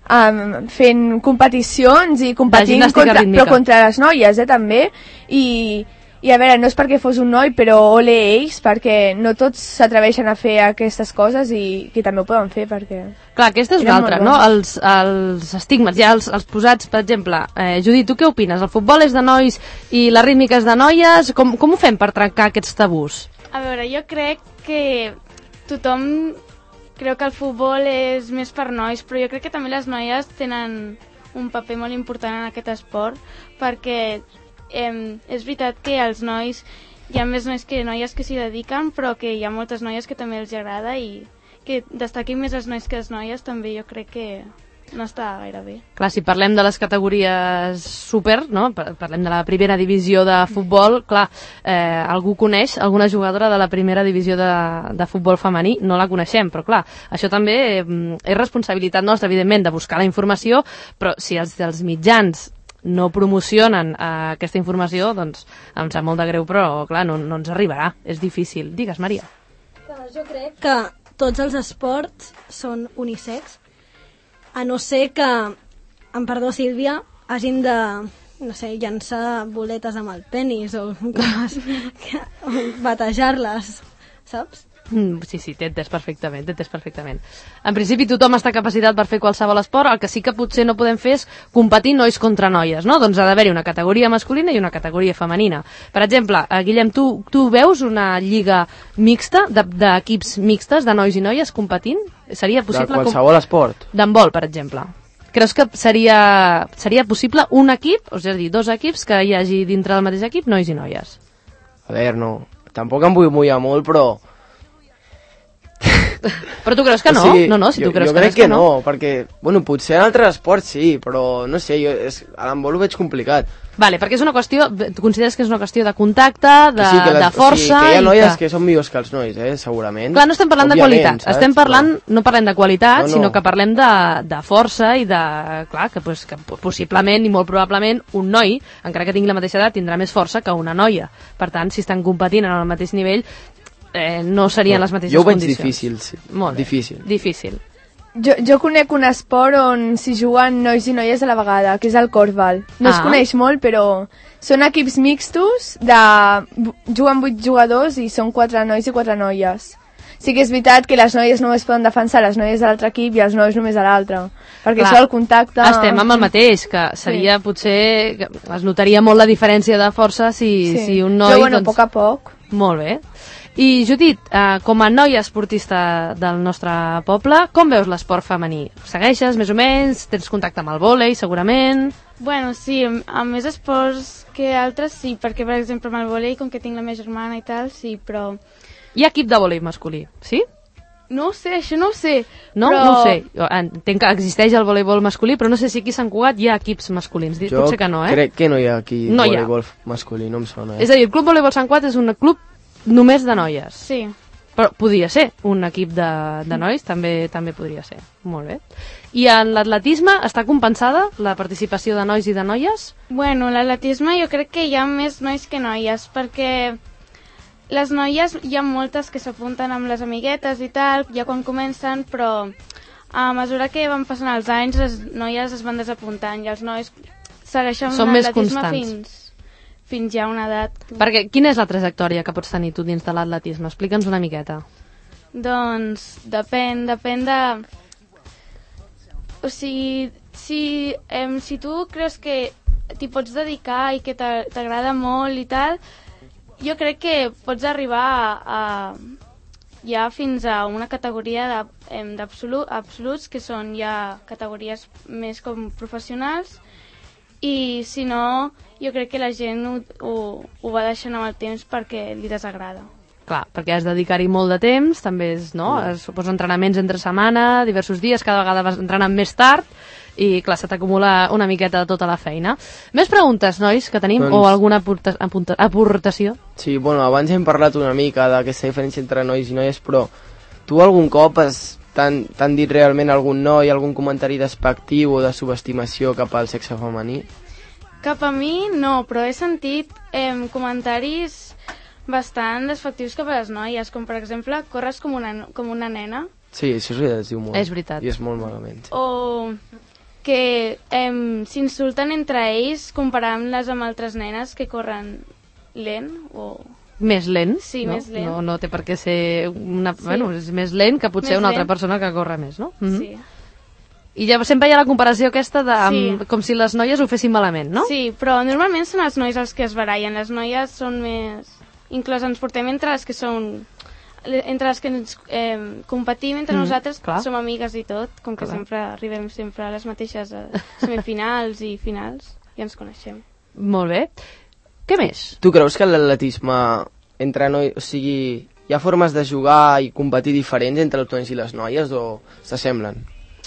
um, fent competicions i competint gimnàstica contra, rítmica. però contra les noies, eh, també. I, I a veure, no és perquè fos un noi, però ole ells, perquè no tots s'atreveixen a fer aquestes coses i que també ho poden fer, perquè... Clar, aquesta és eren una altra, molt no? bons. Els, els estigmes, ja els, els posats, per exemple, eh, Judit, tu què opines? El futbol és de nois i la rítmica és de noies? Com, com ho fem per trencar aquests tabús? A veure, jo crec que tothom creu que el futbol és més per nois, però jo crec que també les noies tenen un paper molt important en aquest esport, perquè eh, és veritat que els nois, hi ha més nois que noies que s'hi dediquen, però que hi ha moltes noies que també els agrada i que destaquin més els nois que les noies també jo crec que no està gaire bé. Clar, si parlem de les categories super, no? Parlem de la primera divisió de futbol, clar, eh, algú coneix alguna jugadora de la primera divisió de, de futbol femení? No la coneixem, però clar, això també eh, és responsabilitat nostra, evidentment, de buscar la informació, però si els dels mitjans no promocionen eh, aquesta informació, doncs em sap molt de greu, però clar, no, no ens arribarà, és difícil. Digues, Maria. Jo crec que tots els esports són unisex, a no ser que, em perdó Sílvia, hagin de, no sé, llançar boletes amb el penis o coses, o batejar-les, saps? Mm, sí, sí, t'he entès perfectament, t'he entès perfectament. En principi tothom està capacitat per fer qualsevol esport, el que sí que potser no podem fer és competir nois contra noies, no? Doncs ha d'haver-hi una categoria masculina i una categoria femenina. Per exemple, eh, Guillem, tu, tu veus una lliga mixta, d'equips mixtes, de nois i noies competint? Seria possible... De qualsevol com... esport? D'handbol, per exemple. Creus que seria, seria possible un equip, o sigui, és a dir, dos equips que hi hagi dintre del mateix equip nois i noies? A veure, no. Tampoc em vull mullar molt, però... Però tu creus que no? O sigui, no, no, si tu jo, creus jo que, crec que, que no. no, perquè, bueno, potser en altres esports sí, però no sé, jo, és, a l'handbol ho veig complicat. Vale, perquè és una qüestió, tu consideres que és una qüestió de contacte, de, que sí, que les, de força... O sigui, que hi ha noies que... que són millors que els nois, eh, segurament. Clar, no estem parlant Òbviament, de qualitat, saps? estem parlant, no parlem de qualitat, No, no. sinó que parlem de, de força i de... Clar, que, pues, que possiblement i molt probablement un noi, encara que tingui la mateixa edat, tindrà més força que una noia. Per tant, si estan competint en el mateix nivell, eh, no serien les mateixes jo ho veig condicions. difícil, sí. Molt bé. Difícil. Difícil. Jo, jo conec un esport on s'hi juguen nois i noies a la vegada, que és el corbal. No es Ah. coneix molt, però són equips mixtos, de... juguen vuit jugadors i són quatre nois i quatre noies. Sí que és veritat que les noies només poden defensar les noies de l'altre equip i els nois només a l'altre, perquè Clar, això el contacte... estem amb el mateix, que seria Sí. potser... Que es notaria molt la diferència de força si, Sí. si un noi... Però bueno, a doncs... poc a poc. Molt bé. I Judit, eh, com a noia esportista del nostre poble, com veus l'esport femení? Segueixes, més o menys? Tens contacte amb el vòlei, segurament? Bueno, sí, amb, amb més esports que altres sí, perquè per exemple amb el vòlei, com que tinc la meva germana i tal, sí, però... Hi ha equip de vòlei masculí, sí? No ho sé, això no ho sé. No, però... no ho sé. Entenc que existeix el voleibol masculí, però no sé si aquí a Sant Cugat hi ha equips masculins. Jo Potser que no, eh? crec que no hi ha aquí no voleibol masculí, no em sona. Eh? És a dir, el Club Voleibol Sant Cugat és un club només de noies. Sí. Però podria ser un equip de, de nois, també també podria ser. Molt bé. I en l'atletisme està compensada la participació de nois i de noies? Bueno, l'atletisme jo crec que hi ha més nois que noies, perquè les noies hi ha moltes que s'apunten amb les amiguetes i tal, ja quan comencen, però a mesura que van passant els anys les noies es van desapuntant i els nois segueixen l'atletisme fins, fins ja una edat. Perquè quina és la trajectòria que pots tenir tu dins de l'atletisme? Explica'ns una miqueta. Doncs depèn, depèn de... O sigui, si, eh, si tu creus que t'hi pots dedicar i que t'agrada molt i tal, jo crec que pots arribar a, a ja fins a una categoria d'absoluts, que són ja categories més com professionals, i si no, jo crec que la gent ho, ho, ho va deixant amb el temps perquè li desagrada. Clar, perquè has de dedicar-hi molt de temps, també és, no? Mm. Suposo entrenaments entre setmana, diversos dies, cada vegada vas entrenant més tard, i clar, se t'acumula una miqueta de tota la feina. Més preguntes, nois, que tenim, doncs... o alguna aporta aporta aportació? Sí, bueno, abans hem parlat una mica d'aquesta diferència entre nois i noies, però tu algun cop has t'han dit realment algun noi, algun comentari despectiu o de subestimació cap al sexe femení? Cap a mi no, però he sentit eh, comentaris bastant despectius cap a les noies, com per exemple, corres com una, com una nena. Sí, això és veritat, es diu molt. És veritat. I és molt malament. O que eh, s'insulten entre ells comparant-les amb altres nenes que corren lent o... Més lent? Sí, no? més lent. No, no té per què ser una... Sí. Bueno, és més lent que potser més una altra lent. persona que corre més, no? Mm-hmm. Sí. I ja sempre hi ha la comparació aquesta de amb, Sí. com si les noies ho fessin malament, no? Sí, però normalment són els nois els que es barallen, les noies són més... Inclús ens portem entre les que són... entre les que ens eh, competim entre Mm, nosaltres, clar. som amigues i tot, com que Clar. sempre arribem sempre a les mateixes eh, semifinals i finals, i ens coneixem. Molt bé. Què més? Tu creus que l'atletisme entre nois... O sigui, hi ha formes de jugar i competir diferents entre els nois i les noies o s'assemblen?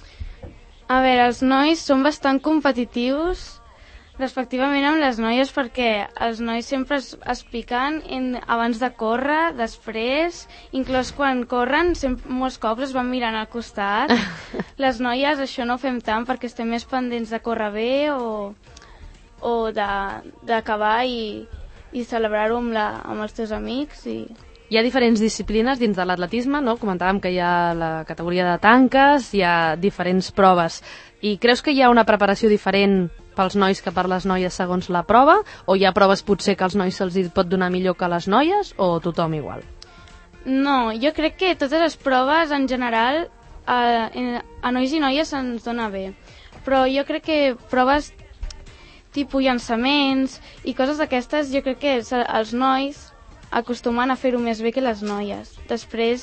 A veure, els nois són bastant competitius respectivament amb les noies perquè els nois sempre es, es piquen en, abans de córrer, després, inclús quan corren, sempre, molts cops es van mirant al costat. Les noies això no ho fem tant perquè estem més pendents de córrer bé o, o d'acabar i, i celebrar-ho amb, la, amb els teus amics. I... Hi ha diferents disciplines dins de l'atletisme, no? Comentàvem que hi ha la categoria de tanques, hi ha diferents proves. I creus que hi ha una preparació diferent pels nois que per les noies segons la prova? O hi ha proves potser que als nois se'ls pot donar millor que a les noies? O tothom igual? No, jo crec que totes les proves en general a, a nois i noies se'ns dona bé. Però jo crec que proves tipus llançaments i coses d'aquestes jo crec que els nois acostumen a fer-ho més bé que les noies. Després,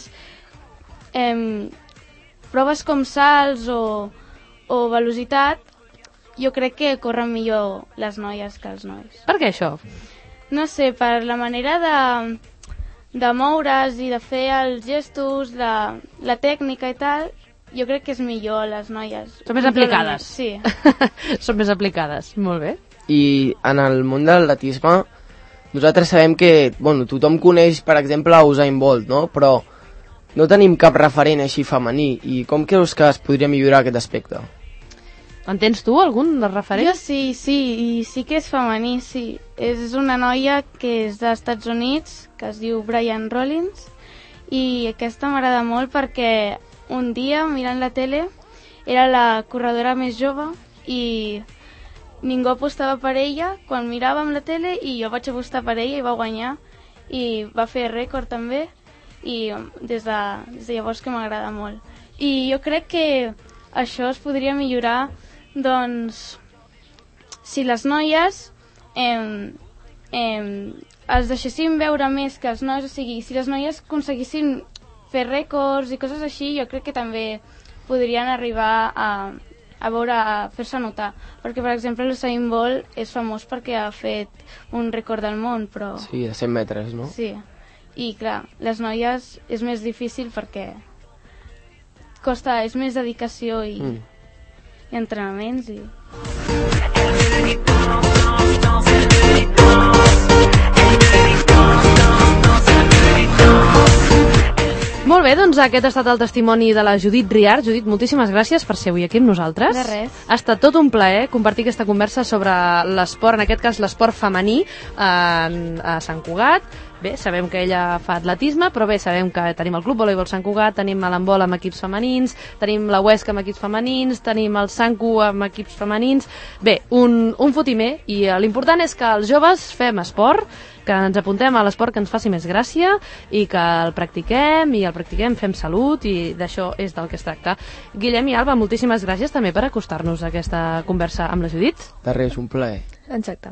eh, proves com salts o, o velocitat, jo crec que corren millor les noies que els nois. Per què això? No sé, per la manera de, de moure's i de fer els gestos, la, la tècnica i tal, jo crec que és millor les noies. Són més aplicades. Sí. Són més aplicades, molt bé. I en el món de l'atletisme nosaltres sabem que, bueno, tothom coneix, per exemple, Usain Bolt, no? Però no tenim cap referent així femení. I com creus que es podria millorar aquest aspecte? En tens tu algun de referent? Jo sí, sí, i sí que és femení, sí. És una noia que és dels Estats Units, que es diu Brian Rollins, i aquesta m'agrada molt perquè un dia, mirant la tele, era la corredora més jove i ningú apostava per ella quan miràvem la tele i jo vaig apostar per ella i va guanyar i va fer rècord també i des de, des de llavors que m'agrada molt. I jo crec que això es podria millorar doncs si les noies eh, eh, es deixessin veure més que els nois, o sigui, si les noies aconseguissin fer rècords i coses així, jo crec que també podrien arribar a a veure, a fer-se notar. Perquè, per exemple, l'Usain Bolt és famós perquè ha fet un rècord del món, però... Sí, de cent metres, no? Sí. I, clar, les noies és més difícil perquè costa, és més dedicació i, mm. i entrenaments i... Molt bé, doncs aquest ha estat el testimoni de la Judit Riart. Judit, moltíssimes gràcies per ser avui aquí amb nosaltres. De res. Ha estat tot un plaer compartir aquesta conversa sobre l'esport, en aquest cas l'esport femení a Sant Cugat. Bé, sabem que ella fa atletisme, però bé, sabem que tenim el Club Voleibol Sant Cugat, tenim l'handbol amb equips femenins, tenim la Huesca amb equips femenins, tenim el Sancu amb equips femenins... Bé, un, un fotimer, i l'important és que els joves fem esport, que ens apuntem a l'esport que ens faci més gràcia i que el practiquem, i el practiquem, fem salut, i d'això és del que es tracta. Guillem i Alba, moltíssimes gràcies també per acostar-nos a aquesta conversa amb la Judit. De res, un plaer. Exacte.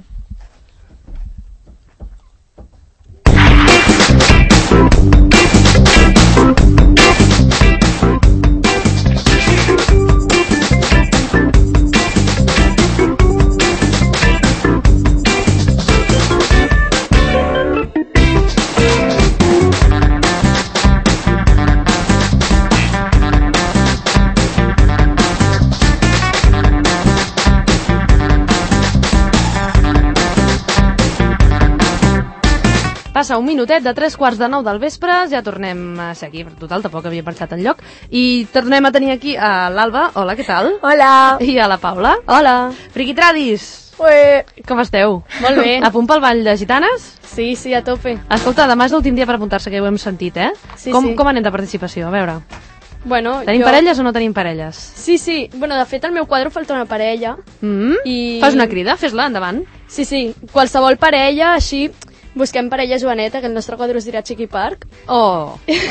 Passa un minutet de tres quarts de nou del vespre, ja tornem a ser aquí, per total, tampoc havia marxat enlloc, i tornem a tenir aquí a l'Alba. Hola, què tal? Hola. I a la Paula. Hola. Friquitradis. Ué. Com esteu? Molt bé. A punt pel ball de gitanes? Sí, sí, a tope. Escolta, demà és l'últim dia per apuntar-se, que ja ho hem sentit, eh? Sí, com, sí. Com anem de participació? A veure. Bueno, tenim jo... parelles o no tenim parelles? Sí, sí. Bueno, de fet, al meu quadre falta una parella. Mm? I... Fas una crida? Fes-la, endavant. Sí, sí. Qualsevol parella, així... Busquem parella joveneta, que el nostre quadre es dirà Chiqui Park. Oh!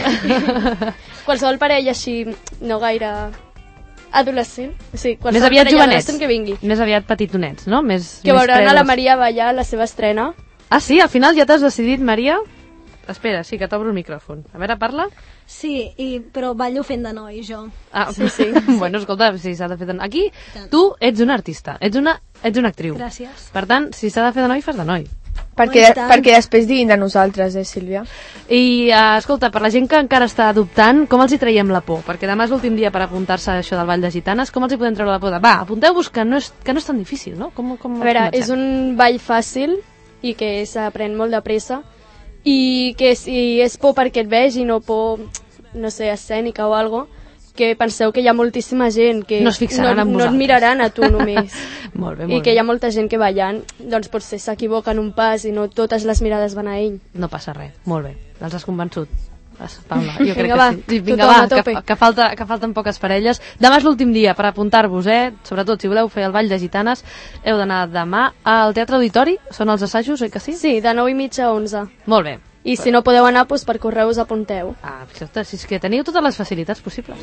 Qualsevol parella així, no gaire adolescent. Sí, més aviat jovenets. Que vingui. Més aviat petitonets, no? Més, que més veuran presos. A la Maria ballar la seva estrena. Ah, sí? Al final ja t'has decidit, Maria? Espera, sí, que t'obro el micròfon. A veure, parla. Sí, i, però ballo fent de noi, jo. Ah, sí, sí. Bueno, escolta, si s'ha de fer de noi... Aquí, tu ets una artista, ets una, ets una actriu. Gràcies. Per tant, si s'ha de fer de noi, fas de noi. Perquè, perquè després diguin de nosaltres, eh, Sílvia? I, uh, escolta, per la gent que encara està adoptant, com els hi traiem la por? Perquè demà és l'últim dia per apuntar-se a això del Ball de Gitanes, com els hi podem treure la por? De, va, apunteu-vos, que, no és, que no és tan difícil, no? Com, com a veure, és un ball fàcil i que s'aprèn molt de pressa, i que si és por perquè et vegi, no por, no sé, escènica o algo, que penseu que hi ha moltíssima gent que no es fixaran no, en no vosaltres. et miraran a tu només. Molt bé, molt I que bé. hi ha molta gent que ballant doncs potser s'equivoca en un pas i no totes les mirades van a ell. No passa res, molt bé, els has convençut. Paula, jo crec Vinga, que va, sí. Vinga, tothom va, a tope. que, que, falta, que falten poques parelles. Demà és l'últim dia per apuntar-vos, eh? Sobretot si voleu fer el Ball de Gitanes, heu d'anar demà al Teatre Auditori. Són els assajos, oi que sí? Sí, de nou i mitja a onze. Molt bé. I si no podeu anar, doncs per correu us apunteu. Ah, escolta, si és que teniu totes les facilitats possibles.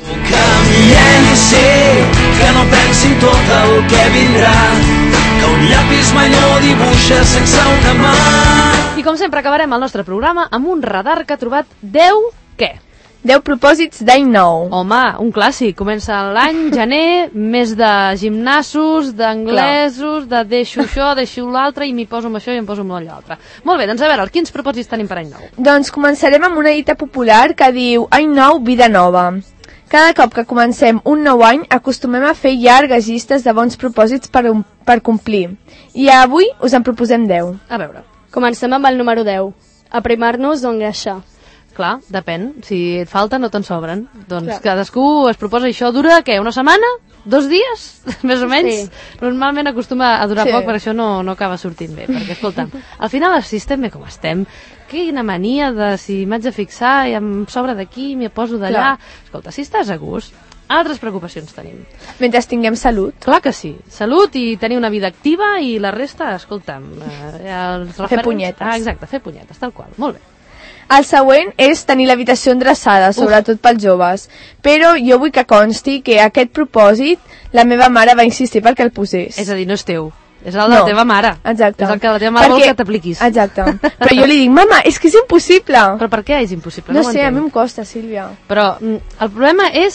Llenci, que no pensi en tot el que vindrà, que un llapis mai no dibuixa sense una mà. I com sempre acabarem el nostre programa amb un radar que ha trobat deu... què? deu propòsits d'any nou. Home, un clàssic. Comença l'any, gener, mes de gimnasos, d'anglesos, de deixo això, deixo l'altre, i m'hi poso amb això i em poso amb l'altre. Molt bé, doncs a veure, quins propòsits tenim per any nou? Doncs començarem amb una dita popular que diu any nou, vida nova. Cada cop que comencem un nou any acostumem a fer llargues llistes de bons propòsits per, un, per complir. I avui us en proposem deu. A veure. Comencem amb el número deu. Aprimar-nos o engreixar. Clar, depèn. Si et falta, no te'n sobren. Doncs Clar. cadascú es proposa això. Dura, què, una setmana? Dos dies? Més o menys? Sí. Normalment acostuma a durar Sí. poc, per això no, no acaba sortint bé. Perquè, escolta, al final, si estem bé com estem, quina mania de si m'haig de fixar i em sobra d'aquí, m'hi poso d'allà... Clar. Escolta, si estàs a gust, altres preocupacions tenim. Mentre tinguem salut. Clar que sí. Salut i tenir una vida activa, i la resta, escolta'm... Eh, els Fer referents... punyetes. Ah, exacte, fer punyetes, tal qual. Molt bé. El següent és tenir l'habitació endreçada, sobretot pels joves. Però jo vull que consti que aquest propòsit la meva mare va insistir perquè el posés. És a dir, no és teu. És el de la teva mare. Exacte. És el que la teva mare Perquè... vol que t'apliquis. Exacte. Però jo li dic, mama, és que és impossible. Però per què és impossible? No, ho sé, a entenc. mi em costa, Sílvia. Però mm, el problema és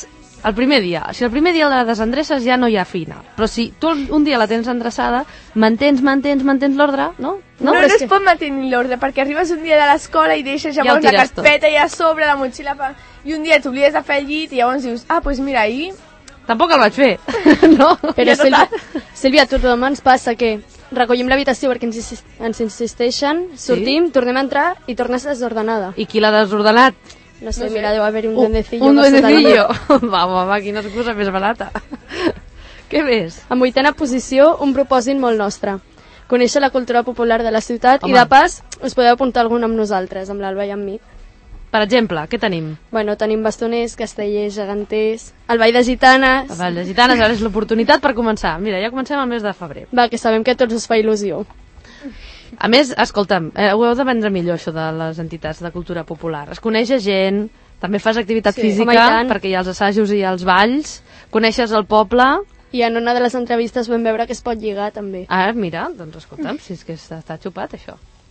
el primer dia. Si el primer dia la desendreces ja no hi ha final. Però si tu un dia la tens endreçada, mantens, mantens, mantens l'ordre, no? No, no, no es pot mantenir l'ordre, perquè arribes un dia de l'escola i deixes Ja ho llavors la tires tot. carpeta i a sobre, la motxilla, pa... i un dia t'oblides de fer el llit i llavors dius, ah, doncs pues mira, ahir... Tampoc el vaig fer, no? Però Sílvia, Sílvia, a tothom ens passa que recollim l'habitació perquè ens, insist ens insisteixen, sortim, sí? tornem a entrar i tornes desordenada. I qui l'ha desordenat? No sé, No sé. mira, deu haver un Uh, duendecillo. un que sota la duendecillo. mà. Va, va, quina excusa més barata. Què més? En vuitena posició, un propòsit molt nostre. Conèixer la cultura popular de la ciutat. Home. I de pas us podeu apuntar algun amb nosaltres, amb l'Alba i amb mi. Per exemple, què tenim? Bueno, tenim bastoners, castellers, geganters, el ball de gitanes... El ball de gitanes, ara és l'oportunitat per començar. Mira, ja comencem el mes de febrer. Va, que sabem que a tots us fa il·lusió. A més, escolta'm, eh, ho heu de vendre millor, això de les entitats de cultura popular. Es coneix a gent, també fas activitat Sí. física, Home, i tant. perquè hi ha els assajos i els balls, coneixes el poble... I en una de les entrevistes vam veure que es pot lligar, també. Ah, mira, doncs escolta'm, si és que està, està xupat, això.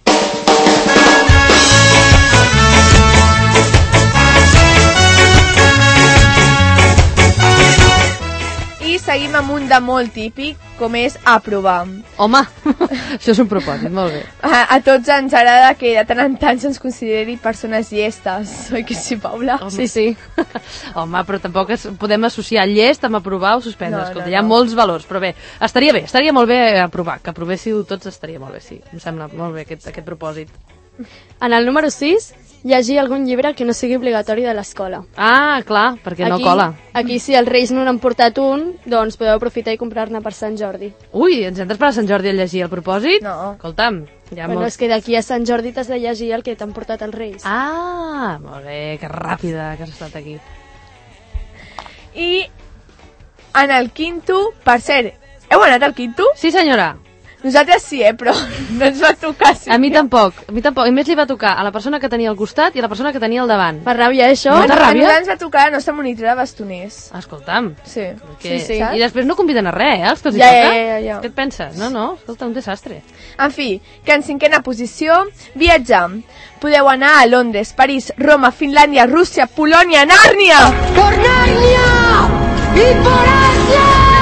I seguim amb un de molt típic, com és aprovar. Home, això és un propòsit, molt bé. A, a tots ens agrada que de tant en tant se'ns consideri persones llestes, oi que sí, Paula? Home. Sí, sí. Home, però tampoc es, podem associar llest amb aprovar o suspendre. No, Escolta, no, hi ha no. molts valors, però bé, estaria bé, estaria molt bé aprovar, que aprovessiu tots estaria molt bé, sí. Em sembla molt bé aquest, aquest propòsit. En el número sis, llegir algun llibre que no sigui obligatori de l'escola. Ah, clar, perquè no cola. Aquí, si els Reis no n'han portat un, doncs podeu aprofitar i comprar-ne per Sant Jordi. Ui, ens entres per a Sant Jordi a llegir el propòsit? No. Escolta'm, hi ha Bueno, molts... és que d'aquí a Sant Jordi t'has de llegir el que t'han portat els Reis. Ah, molt bé, que ràpida que has estat aquí. I en el quinto, per cert, heu anat al quinto? Sí, senyora. Nosaltres sí, eh, però no ens va tocar. Sí. A mi tampoc, a mi tampoc. I més li va tocar a la persona que tenia al costat i a la persona que tenia al davant. Per ràbia, això? No, A de ràbia? nosaltres ens va tocar la nostra monitora de bastoners. Escolta'm. Sí. Que... Sí, sí. I després no conviden a res, eh, els que els hi Ja, toca. ja, ja, ja. Què et penses? No, no, escolta, un desastre. En fi, que en cinquena posició, viatjar. Podeu anar a Londres, París, Roma, Finlàndia, Rússia, Polònia, Nàrnia! ¡Por Narnia! ¡Y por Asia!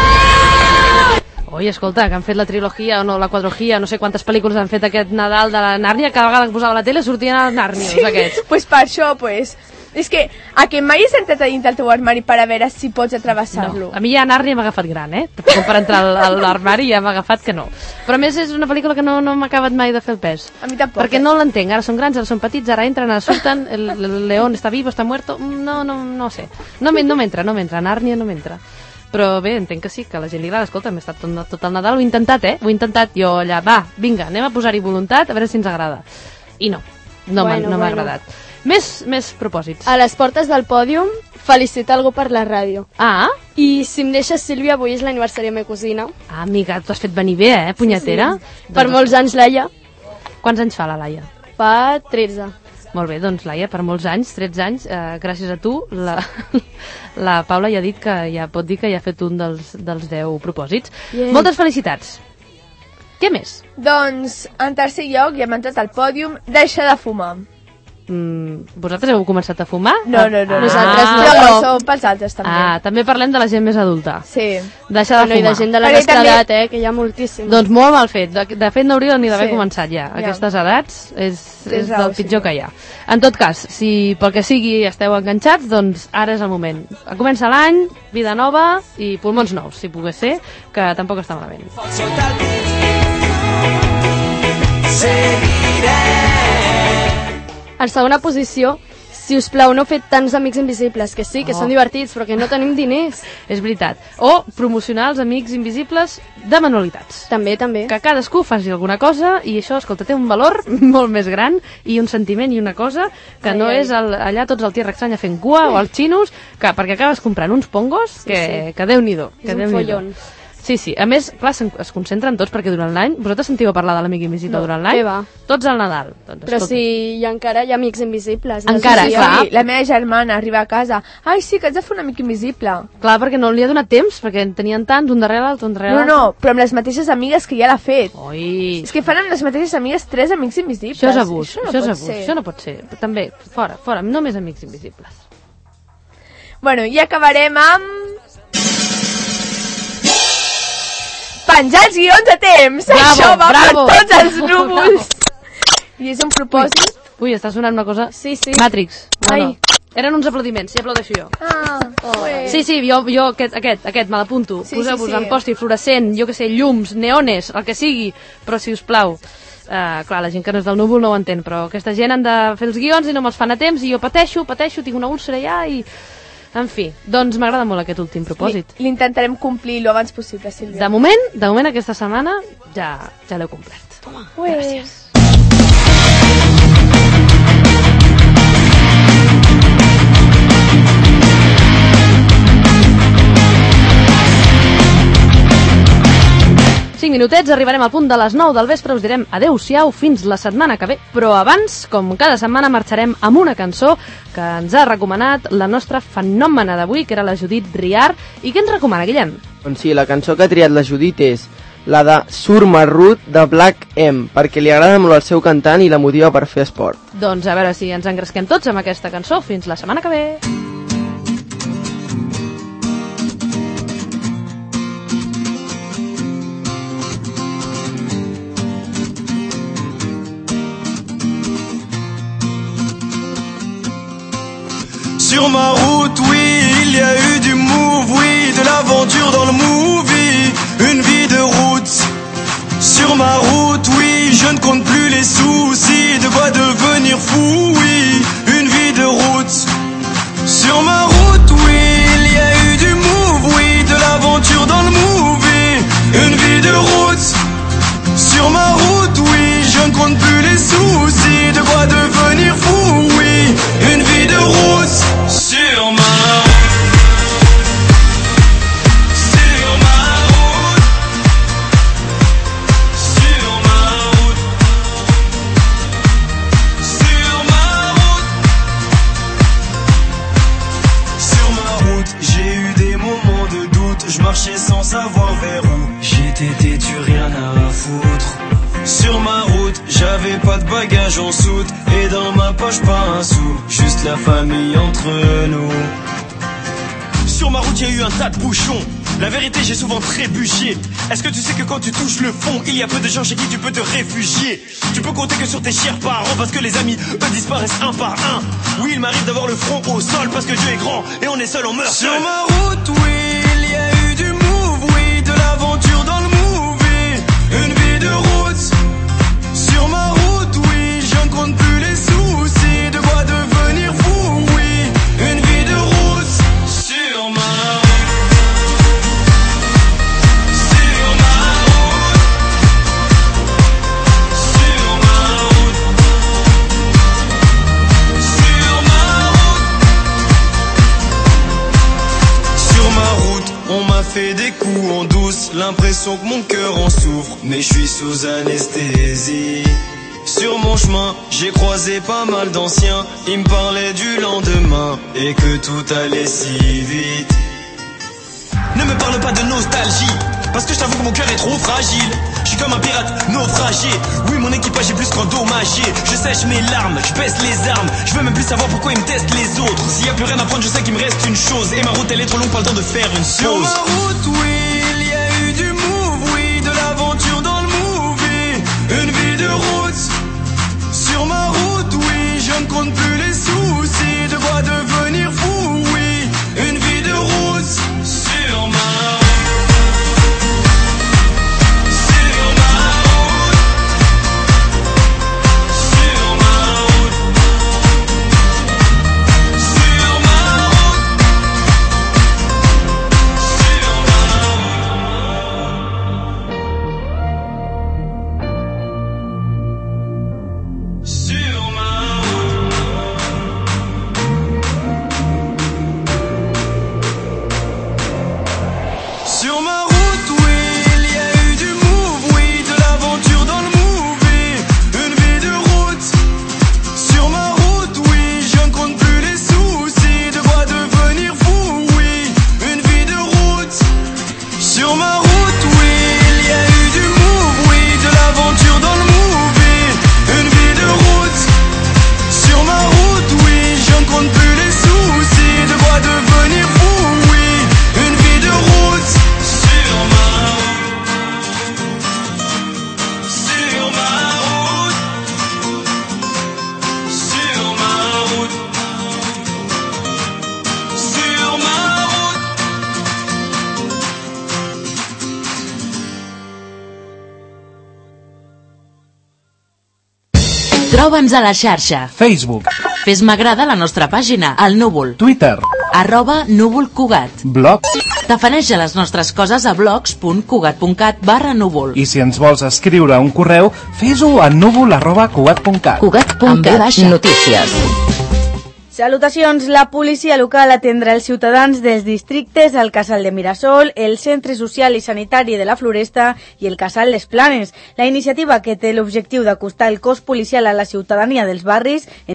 Oi, escolta, que han fet la trilogia, o no, la quadrogia, no sé quantes pel·lícules han fet aquest Nadal de la Nàrnia, cada vegada que posava la tele sortien els Nàrnios, Sí, aquests. pues per això, pues... És que a que mai has entrat a dins del teu armari per a veure si pots atravessar-lo. No, a mi ja Nàrnia m'ha agafat gran, eh? Com per entrar al- a l'armari ja m'ha agafat que no. Però a més és una pel·lícula que no, no m'ha acabat mai de fer el pes. A mi tampoc. Perquè no l'entenc, ara són grans, ara són petits, ara entren, ara surten, el, el león està vivo, està muerto, no, no, no sé. No m'entra, no m'entra, no m'entra, Nàrnia no m'entra. Però bé, entenc que sí, que a la gent li agrada. Escolta, m'he estat tot, tot el Nadal, ho he intentat, eh? Ho he intentat jo allà, va, vinga, anem a posar-hi voluntat, a veure si ens agrada. I no, no m'ha Bueno, no m'ha bueno. agradat. Més, més propòsits. A les portes del pòdium, felicitar algú per la ràdio. Ah? I si em deixes, Sílvia, avui és l'aniversari de la meva cosina. Ah, amiga, t'ho has fet venir bé, eh, punyetera? Sí, sí. Per molts anys, Laia. Quants anys fa la Laia? Fa tretze. Molt bé, doncs Laia, per molts anys, tretze anys, eh, gràcies a tu, la, la Paula ja ha dit que ja pot dir que ja ha fet un dels, dels deu propòsits. Yeah. Moltes felicitats. Què més? Doncs, en tercer lloc, ja hem entrat al pòdium, deixar de fumar. Mm, vosaltres heu començat a fumar? No, no, no. Ah. Nosaltres no. Però això pels altres, també. Ah, també parlem de la gent més adulta. Sí. Deixar de Bueno, i fumar. de gent de la nostra edat, eh, que hi ha moltíssim. Doncs molt mal fet. De, de fet, no hauria ni d'haver Sí. començat ja. Ja. Aquestes edats és, Tens és raó, del pitjor que hi ha. En tot cas, si pel que sigui esteu enganxats, doncs ara és el moment. Comença l'any, vida nova i pulmons nous, si pogués ser, que tampoc està malament. En segona posició, si us plau, no fet tants amics invisibles, que sí, que Oh. són divertits, però que no tenim diners. És veritat. O promocionar els amics invisibles de manualitats. També, també. Que cadascú faci alguna cosa i això, escolta, té un valor molt més gran i un sentiment i una cosa que Ai, no ai. és el, allà tots el tierra estranya fent cua o els xinos, que, perquè acabes comprant uns pongos Sí, que, sí. que Déu-n'hi-do. És que un Déu-n'hi-do. follon. Sí, sí. A més, clar, se'n- es concentren tots perquè durant l'any... Vosaltres sentiu a parlar de l'amic invisible No, durant l'any? què va? Tots al Nadal. Doncs, Però escolta. si hi ha encara hi ha amics invisibles. Encara, Sí, clar. Sí, la meva germana arriba a casa. Ai, sí, que has de fer un amic invisible. Clar, perquè no li ha donat temps, perquè en tenien tants, un darrere l'altre, un darrere No, l'altre. no, però amb les mateixes amigues que ja l'ha fet. Oi. És que fan amb les mateixes amigues tres amics invisibles. Això és abús, Això no això és pot abús, ser. això no pot ser. També, fora, fora, només amics invisibles. Bueno, i acabarem amb... penjar els guions a temps! Bravo, Això va bravo. per tots els núvols! I és un propòsit. Ui, està sonant una cosa... Sí, sí. Matrix. No, Ai. no. Eren uns aplaudiments, i aplaudeixo jo. Ah, oh. Sí, sí, jo, jo aquest, aquest, aquest me l'apunto. Sí, Poseu-vos sí, sí. en posti fluorescent, jo que sé, llums, neones, el que sigui, però si us plau. Uh, clar, la gent que no és del núvol no ho entén, però aquesta gent han de fer els guions i no me'ls fan a temps, i jo pateixo, pateixo, tinc una úlcera allà i... En fi, doncs m'agrada molt aquest últim propòsit. L'intentarem complir lo abans possible, Sílvia. De moment, de moment aquesta setmana ja, ja l'heu complert. Toma, Ué. gràcies. cinc minutets, arribarem al punt de les nou del vespre, us direm adeu-siau fins la setmana que ve, però abans, com cada setmana, marxarem amb una cançó que ens ha recomanat la nostra fenòmena d'avui, que era la Judit Riar. I què ens recomana, Guillem? Doncs sí, la cançó que ha triat la Judit és la de Sur Marrut de Black M, perquè li agrada molt el seu cantant i la motiva per fer esport. Doncs a veure si ens engresquem tots amb aquesta cançó. Fins la setmana que ve! Sur ma route, oui, il y a eu du move, oui, de l'aventure dans le movie, une vie de route. Sur ma route, oui, je ne compte plus les soucis, de quoi devenir fou, oui, une vie de route. Sur ma route, oui, il y a eu du move, oui, de l'aventure dans le movie, une vie de route. Sur ma route, oui, je ne compte plus les soucis, de quoi devenir fou, oui, une vie de route. Sur ma route, sur ma route, sur ma route, sur ma route, sur ma route, j'ai eu des moments de doute, je marchais sans savoir vers où, j'étais têtu, rien à foutre. Sur ma route, j'avais pas de bagages en soute, et dans ma poche pas un sou, juste la famille entre nous. Sur ma route, j'ai eu un tas de bouchons, la vérité, j'ai souvent trébuché. Est-ce que tu sais que quand tu touches le fond, il y a peu de gens chez qui tu peux te réfugier? Tu peux compter que sur tes chers parents, parce que les amis, eux, disparaissent un par un. Oui, il m'arrive d'avoir le front au sol, parce que Dieu est grand, et on est seul, on meurt seul. Sur ma route, oui, il y a eu du move, oui, de l'aventure dans le movie, une vie de route. Sur ma route, oui, je ne compte plus les soucis, de quoi devenir fou, oui, une vie de route. Sur ma route, sur ma route, sur ma route, sur ma route, sur ma route, on m'a fait des coups en douce, l'impression que mon cœur en souffre, mais je suis sous anesthésie. Sur mon chemin, j'ai croisé pas mal d'anciens, ils me parlaient du lendemain et que tout allait si vite. Ne me parle pas de nostalgie, parce que je t'avoue que mon cœur est trop fragile. Je suis comme un pirate naufragé, oui mon équipage est plus qu'endommagé. Je sèche mes larmes, je baisse les armes, je veux même plus savoir pourquoi ils me testent les autres. S'il y a plus rien à prendre, je sais qu'il me reste une chose, et ma route elle est trop longue, pas le temps de faire une pause. Sur ma route, oui, il y a eu du move, oui, de l'aventure dans le movie, une vie de route. Sur ma route, oui, je ne compte plus les soucis, de quoi devenir fou, oui, une vie de route. Sur ma route, sur ma route, sur ma route, sur ma route, sur ma route, sur ma route. Troba'ns a la xarxa. Facebook. Fes m'agrada a la nostra pàgina, al Núvol. Twitter. Arroba Núvol Cugat. Blog. Tafaneja les nostres coses a blogs punt cugat punt cat barra núvol. I si ens vols escriure un correu, fes-ho a núvol arroba cugat punt cat. Cugat punt cat. Notícies. Salutacions. La policia local atendrà els ciutadans dels districtes al Casal de Mirasol, el Centre Social i Sanitari de la Floresta i el Casal Les Planes. La iniciativa, que té l'objectiu d'acostar el cos policial a la ciutadania dels barris,